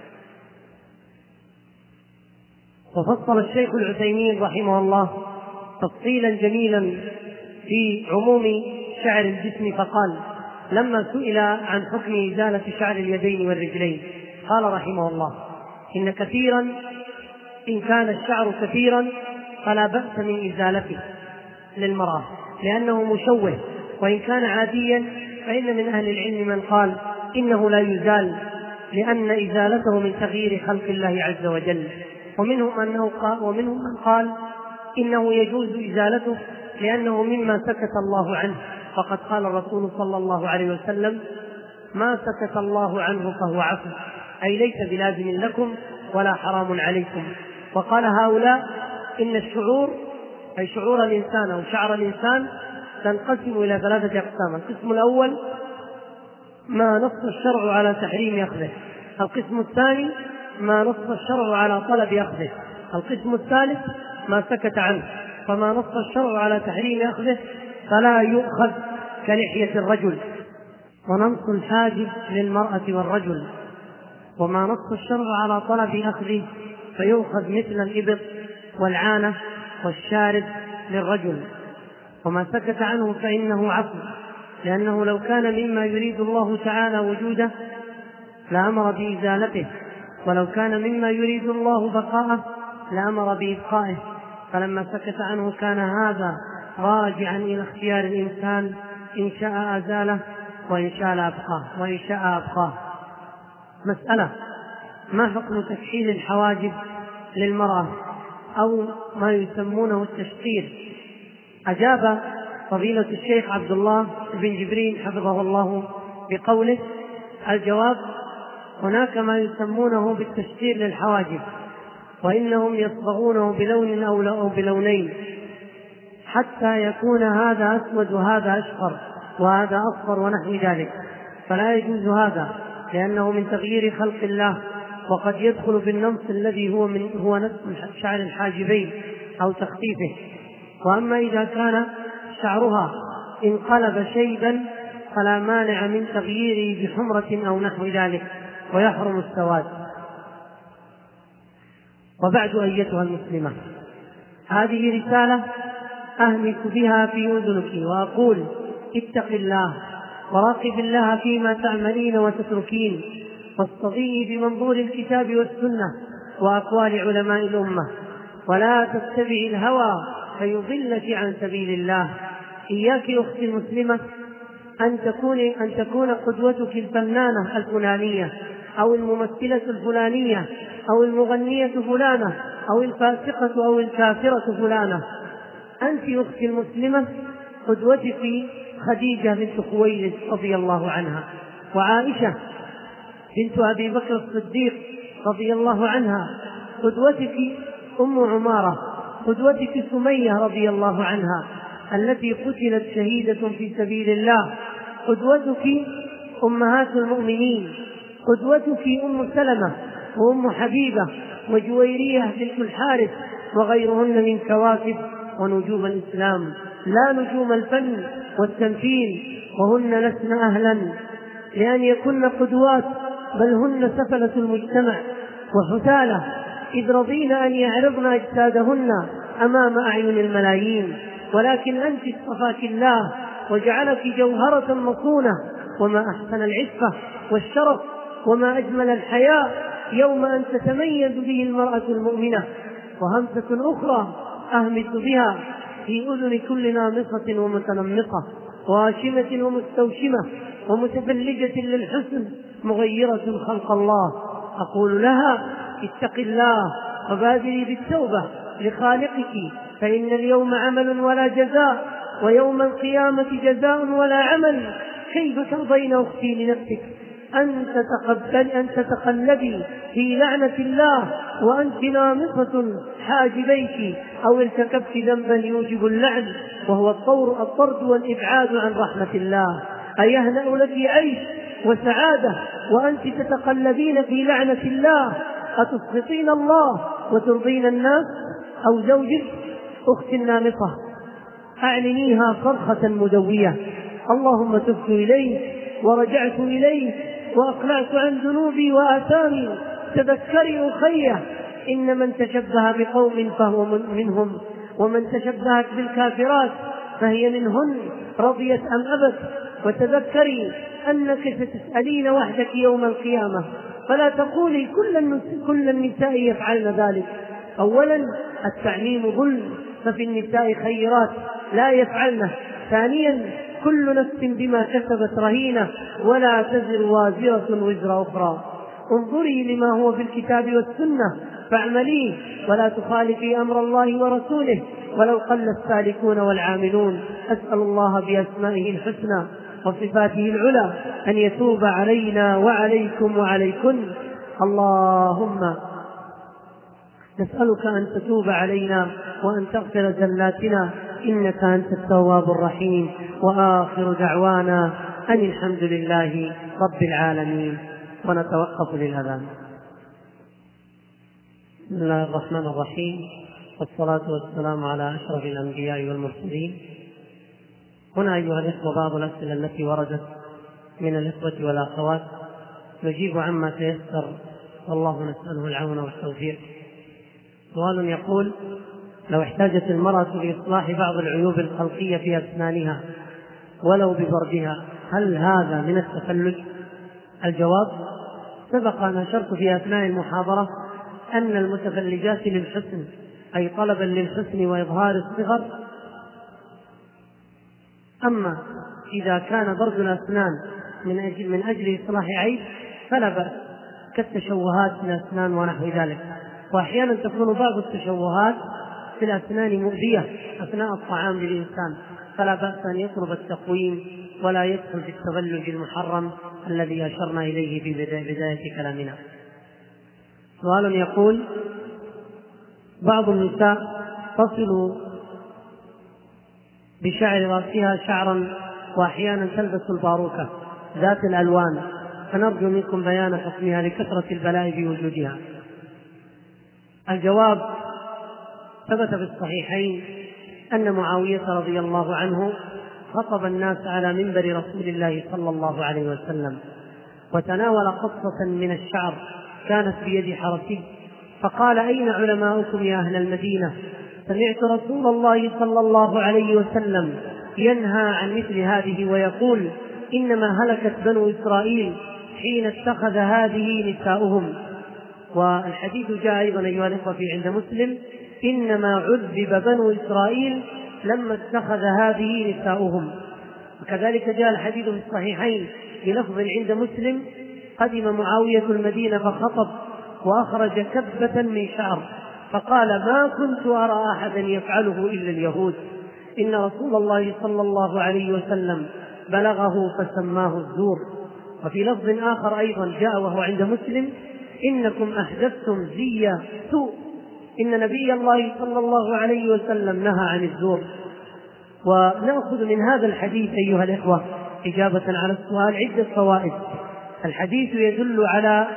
وفصل الشيخ العثيمين رحمه الله تفصيلا جميلا في عموم شعر الجسم، فقال لما سئل عن حكم إزالة شعر اليدين والرجلين قال رحمه الله: إن كثيرا إن كان الشعر كثيرا فلا بأس من إزالته للمرأة لأنه مشوه، وإن كان عاديا فإن من أهل العلم من قال إنه لا يزال لأن إزالته من تغيير خلق الله عز وجل، ومنهم أنه قال ومنهم من قال إنه يجوز إزالته لأنه مما سكت الله عنه، فقد قال الرسول صلى الله عليه وسلم: ما سكت الله عنه فهو عفو، أي ليس بلازم لكم ولا حرام عليكم. وقال هؤلاء إن الشعور أي شعور الإنسان أو شعر الإنسان تنقسم إلى ثلاثة أقسام: القسم الأول ما نص الشرع على تحريم أخذه، القسم الثاني ما نص الشرع على طلب أخذه، القسم الثالث ما سكت عنه، فما نص الشرع على تحريم أخذه فلا يؤخذ كلحية الرجل، ونمص الحاجب للمرأة والرجل، وما نص الشرع على طلب أخذه فيؤخذ مثل الإبط والعانة والشارب للرجل، وما سكت عنه فإنه عفو، لأنه لو كان مما يريد الله تعالى وجوده لأمر بإزالته، ولو كان مما يريد الله بقاءه لأمر بإبقائه، فلما سكت عنه كان هذا راجعا إلى اختيار الإنسان، إن شاء أزاله وإن شاء أبقاه وإن شاء أبقاه. مسألة: ما حكم تكحيل الحواجب للمرأة أو ما يسمونه التشقير؟ أجاب فضيلة الشيخ عبد الله بن جبرين حفظه الله بقوله: الجواب: هناك ما يسمونه بالتشقير للحواجب، وإنهم يصبغونه بلون أو بلونين حتى يكون هذا أسود وهذا أشقر وهذا أصفر ونحو ذلك، فلا يجوز هذا لأنه من تغيير خلق الله، وقد يدخل في النمص الذي هو من هو نفس شعر الحاجبين أو تخفيفه. وأما إذا كان شعرها انقلب شيبا فلا مانع من تغييره بحمرة أو نحو ذلك، ويحرم السواد. وبعد أيتها المسلمة، هذه رسالة أهمس بها في أذنك وأقول: اتق الله وراقب الله فيما تعملين وتتركين، واستضيئي بمنظور الكتاب والسنة وأقوال علماء الأمة، ولا تتبعي الهوى فيضلك عن سبيل الله. إياك أختي المسلمة أن تكون أن تكون قدوتك الفنانة الفلانية أو الممثلة الفلانية أو المغنية فلانة أو الفاسقة أو الكافرة فلانة. أنت أختي المسلمة قدوتك خديجة بنت خويلد رضي الله عنها، وعائشة بنت أبي بكر الصديق رضي الله عنها، قدوتك أم عمارة، قدوتك سمية رضي الله عنها التي قتلت شهيدة في سبيل الله، قدوتك أمهات المؤمنين، قدوتك أم سلمة وأم حبيبة وجويرية بنت الحارث وغيرهن من كواكب ونجوم الإسلام، لا نجوم الفن والتمثيل، وهن لسن أهلا لأن يكن قدوات، بل هن سفلة المجتمع وحثالة، إذ رضين أن يعرضن أجسادهن أمام أعين الملايين، ولكن أنت اصطفاك الله وجعلك جوهرة مصونة، وما أحسن العفة والشرف وما أجمل الحياء يوم أن تتميز به المرأة المؤمنة وهمسة أخرى أهمس بها في أذن كل نامصة ومتنمصة وهاشمة ومستوشمة ومتفلجة للحسن مغيرة خلق الله، أقول لها: اتق الله وبادري بالتوبة لخالقك، فإن اليوم عمل ولا جزاء، ويوم القيامة جزاء ولا عمل. كيف ترضين أختي لنفسك أن تتقبل أن تتقلبي في لعنة الله وأنت نامصة حاجبيك أو ارتكبت ذنبا يوجب اللعن وهو الطرد والإبعاد عن رحمة الله؟ أيهنأ لك عيش وسعادة وأنت تتقلبين في لعنة الله؟ أتسخطين الله وترضين الناس؟ أو زوجك أخت نامصة أعلنيها صرخة مدوية: اللهم تبت إليك ورجعت إليك وأقلعت عن ذنوبي وآثامي. تذكري أخيه إن من تشبه بقوم فهو منهم، ومن تشبهت بالكافرات فهي منهن، رضيت أم أبت. وتذكري أنك ستسألين وحدك يوم القيامة، فلا تقولي كل النساء يفعلن ذلك. أولا التعميم ظلم، ففي النساء خيرات لا يفعلنه. ثانيا كل نفس بما كسبت رهينة ولا تزر وازرة وزر أخرى. انظري لما هو في الكتاب والسنة فاعمليه ولا تخالفي أمر الله ورسوله ولو قل السالكون والعاملون. أسأل الله بأسمائه الحسنى وصفاته العلى أن يتوب علينا وعليكم وعليكن. اللهم نسألك أن تتوب علينا وأن تغفر زلاتنا، إنك أنت التواب الرحيم. وآخر دعوانا أن الحمد لله رب العالمين. ونتوقف للأذان. بسم الله الرحمن الرحيم، والصلاة والسلام على أشرف الأنبياء والمرسلين. هنا أيها الإخوة بعض الأسئلة التي وردت من الإخوة والأخوات نجيب عما تيسر، والله نسأله العون والتوفيق. سؤال يقول: لو احتاجت المرأة لإصلاح بعض العيوب الخلقية في أسنانها ولو ببردها، هل هذا من التفلج؟ الجواب: سبق أن أشرت في أثناء المحاضرة أن المتفلجات للحسن، أي طلبا للحسن وإظهار الصغر. أما إذا كان برد الأسنان من أجل, من أجل إصلاح عيب فلا بأس، كالتشوهات في الأسنان ونحو ذلك. وأحيانا تكون بعض التشوهات في الأسنان مؤذية أثناء الطعام للإنسان، فلا بأس أن يطلب التقويم ولا يدخل في التبلج المحرم الذي أشرنا إليه في بداية كلامنا. سؤال يقول: بعض النساء تصل بشعر رأسها شعرا وأحيانا تلبس الباروكة ذات الألوان، فنرجو منكم بيان حكمها لكثرة البلاء بوجودها. الجواب: ثبت في الصحيحين أن معاوية رضي الله عنه خطب الناس على منبر رسول الله صلى الله عليه وسلم، وتناول قصة من الشعر كانت بيد حرسي، فقال: أين علماؤكم يا أهل المدينة؟ سمعت رسول الله صلى الله عليه وسلم ينهى عن مثل هذه ويقول: إنما هلكت بنو إسرائيل حين اتخذ هذه نساؤهم. والحديث جاء أيضا أيها الإخوة في عند مسلم: إنما عذب بنو إسرائيل لما اتخذ هذه نساؤهم. وكذلك جاء الحديث في الصحيحين بلفظ عند مسلم: قدم معاوية المدينة فخطب وأخرج كبة من شعر فقال: ما كنت أرى أحدا يفعله إلا اليهود، إن رسول الله صلى الله عليه وسلم بلغه فسماه الزور. وفي لفظ آخر أيضا جاء وهو عند مسلم: إنكم أحدثتم زي سوء، إن نبي الله صلى الله عليه وسلم نهى عن الزور. ونأخذ من هذا الحديث أيها الإخوة إجابة على السؤال عدة فوائد. الحديث يدل على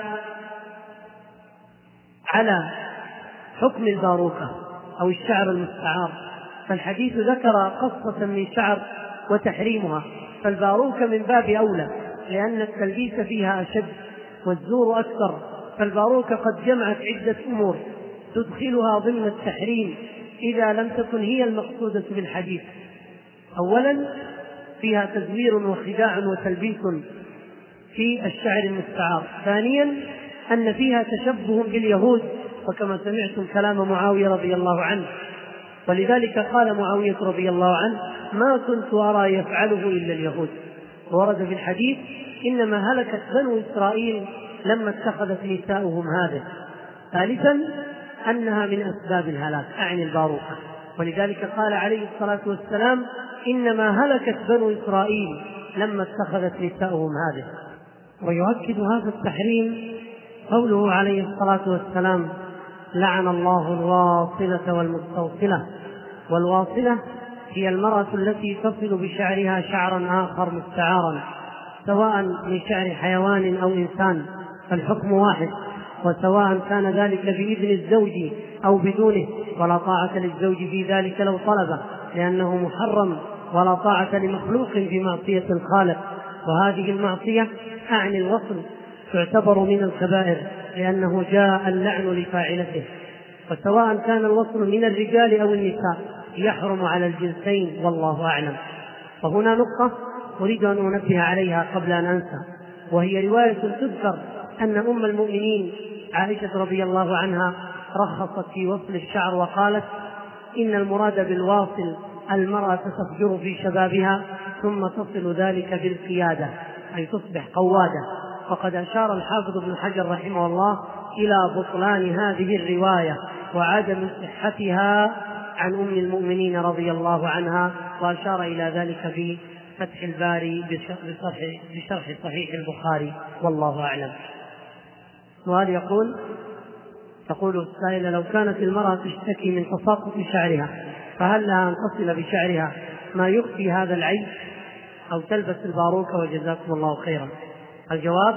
على حكم الباروكة أو الشعر المستعار، فالحديث ذكر قصة من شعر وتحريمها، فالباروكة من باب أولى لأن التلبيس فيها أشد والزور أكثر، فالباروكة قد جمعت عدة أمور تدخلها ضمن التحريم إذا لم تكن هي المقصودة بالحديث. أولا فيها تزوير وخداع وتلبيس في الشعر المستعار. ثانيا أن فيها تشبه باليهود وكما سمعتم كلام معاوية رضي الله عنه. ولذلك قال معاوية رضي الله عنه: ما كنت أرى يفعله إلا اليهود. ورد في الحديث: إنما هلكت بنو إسرائيل لما اتخذت نساؤهم هذا. ثالثا أنها من أسباب الهلاك، أعني الباروكة. ولذلك قال عليه الصلاة والسلام: إنما هلكت بنو إسرائيل لما اتخذت نساؤهم هذا. ويؤكد هذا التحريم قوله عليه الصلاة والسلام: لعن الله الواصلة والمستوصلة. والواصلة هي المرأة التي تصل بشعرها شعرا آخر مستعارا، سواء من شعر حيوان أو إنسان، فالحكم واحد، وسواء كان ذلك بإذن الزوج أو بدونه، ولا طاعة للزوج في ذلك لو طلبه، لأنه محرم، ولا طاعة لمخلوق في معصية الخالق. وهذه المعصية أعني الوصل تعتبر من الكبائر، لأنه جاء اللعن لفاعلته. وسواء كان الوصل من الرجال أو النساء يحرم على الجنسين، والله أعلم. وهنا نقطة أريد أن أنبه عليها قبل أن أنسى، وهي رواية تذكر أن أم المؤمنين عائشة رضي الله عنها رخصت في وصل الشعر وقالت: إن المراد بالواصل المرأة تفجر في شبابها ثم تصل ذلك بالقيادة، أي تصبح قوادة. وقد أشار الحافظ ابن حجر رحمه الله إلى بطلان هذه الرواية وعدم صحتها عن أم المؤمنين رضي الله عنها، وأشار إلى ذلك في فتح الباري بشرح صحيح البخاري، والله أعلم. سؤال يقول تقول السائلة: لو كانت المرأة تشتكي من تساقط شعرها فهل لها أن تصل بشعرها ما يخفي هذا العيب أو تلبس الباروكة؟ وجزاكم الله خيرا. الجواب: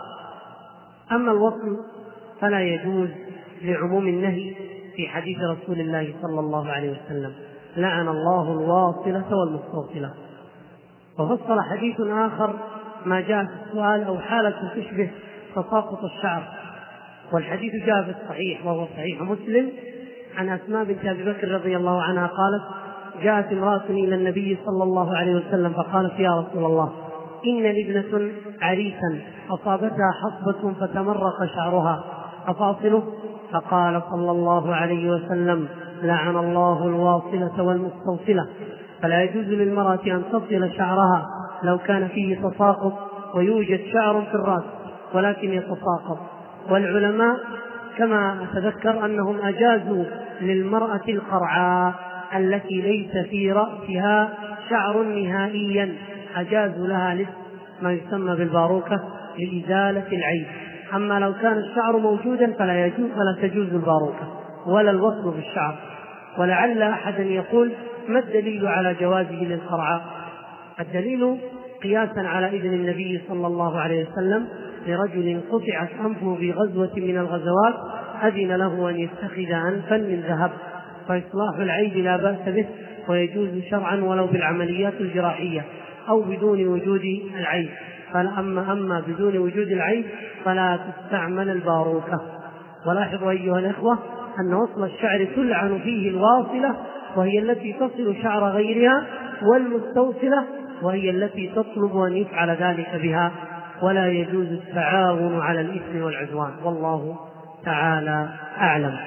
أما الوصل فلا يجوز لعموم النهي في حديث رسول الله صلى الله عليه وسلم: لعن الله الواصلة والمستوصلة. وفصل حديث آخر ما جاء في السؤال أو حالة تشبه تساقط الشعر، والحديث جاء في الصحيح وهو صحيح مسلم عن أسماء بنت أبي بكر رضي الله عنها قالت: جاءت امرأة إلى النبي صلى الله عليه وسلم فقالت: يا رسول الله، إن لي ابنة عريسا أصابتها حصبة فتمرق شعرها أفاصله؟ فقال صلى الله عليه وسلم: لعن الله الواصلة والمستوصلة. فلا يجوز للمرأة أن تصل شعرها لو كان فيه تساقط ويوجد شعر في الرأس ولكن يتساقط. والعلماء كما أتذكر أنهم أجازوا للمرأة القرعاء التي ليس في رأسها شعر نهائيا، أجازوا لها لبس ما يسمى بالباروكة لإزالة العيب. أما لو كان الشعر موجودا فلا يجوز فلا تجوز الباروكة ولا الوصل بالشعر. ولعل أحدا يقول: ما الدليل على جوازه للقرعاء؟ الدليل قياسا على إذن النبي صلى الله عليه وسلم لرجل قطعت أنفه في غزوة من الغزوات، أذن له أن يتخذ أنفا من ذهب، فإصلاح العيب لا بأس به ويجوز شرعا ولو بالعمليات الجراحية أو بدون وجود العيب. فأما أما بدون وجود العيب فلا تستعمل الباروكة. ولاحظوا أيها الإخوة أن وصل الشعر تلعن فيه الواصلة وهي التي تصل شعر غيرها، والمستوصلة وهي التي تطلب أن يفعل ذلك بها، ولا يجوز التعاون على الإثم والعدوان، والله تعالى أعلم.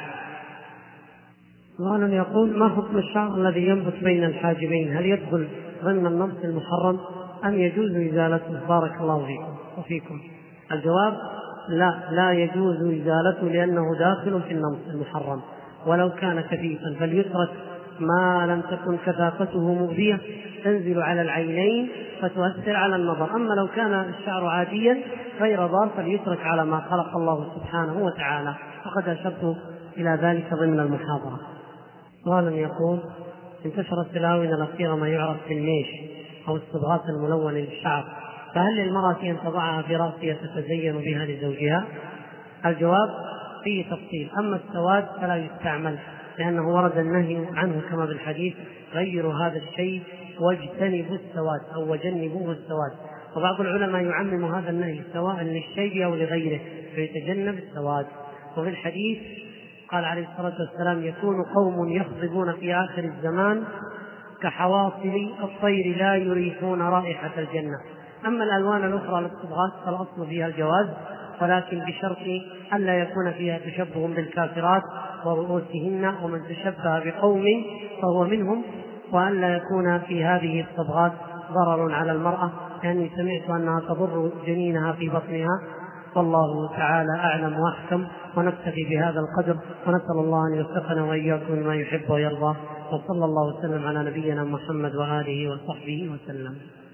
سؤال يقول: ما حكم الشعر الذي ينبت بين الحاجبين؟ هل يدخل ضمن النمط المحرم أم يجوز إزالته؟ بارك الله فيكم وفيكم. الجواب: لا لا يجوز إزالته لأنه داخل في النمط المحرم، ولو كان كثيفا فليترك ما لم تكن كثافته مؤذية تنزل على العينين فتؤثر على النظر. أما لو كان الشعر عاديا غير ضار فليترك على ما خلق الله سبحانه وتعالى، وقد أشرت إلى ذلك ضمن المحاضرة. سؤال يقول: انتشرت في الآونة الأخيرة ما يعرف بالميش أو الصبغات الملونة للشعر، فهل للمرأة أن تضعها في رأسها تتزين بها لزوجها؟ الجواب: فيه تفصيل. أما السواد فلا يستعمل لأنه ورد النهي عنه كما بالحديث: غيروا هذا الشيء واجتنبوا السواد أو وجنبوه السواد. وبعض العلماء يعمم هذا النهي سواء للشيء أو لغيره فيتجنب السواد. وفي الحديث قال عليه الصلاة والسلام: يكون قوم يخضبون في آخر الزمان كحواصل الطير لا يريحون رائحة الجنة. أما الألوان الأخرى للصبغات فالأصل فيها الجواز، ولكن بشرط ألا يكون فيها تشبه بالكافرات ورؤوسهن ومن تشبه بقوم فهو منهم، وألا يكون في هذه الصبغات ضرر على المرأة، لأني سمعت أنها تضر جنينها في بطنها. والله تعالى أعلم وأحكم، ونكتفي بهذا القدر، ونسأل الله أن يوفقنا وإياكم لما يحب ويرضى، وصلى الله وسلم على نبينا محمد وآله وصحبه وسلم.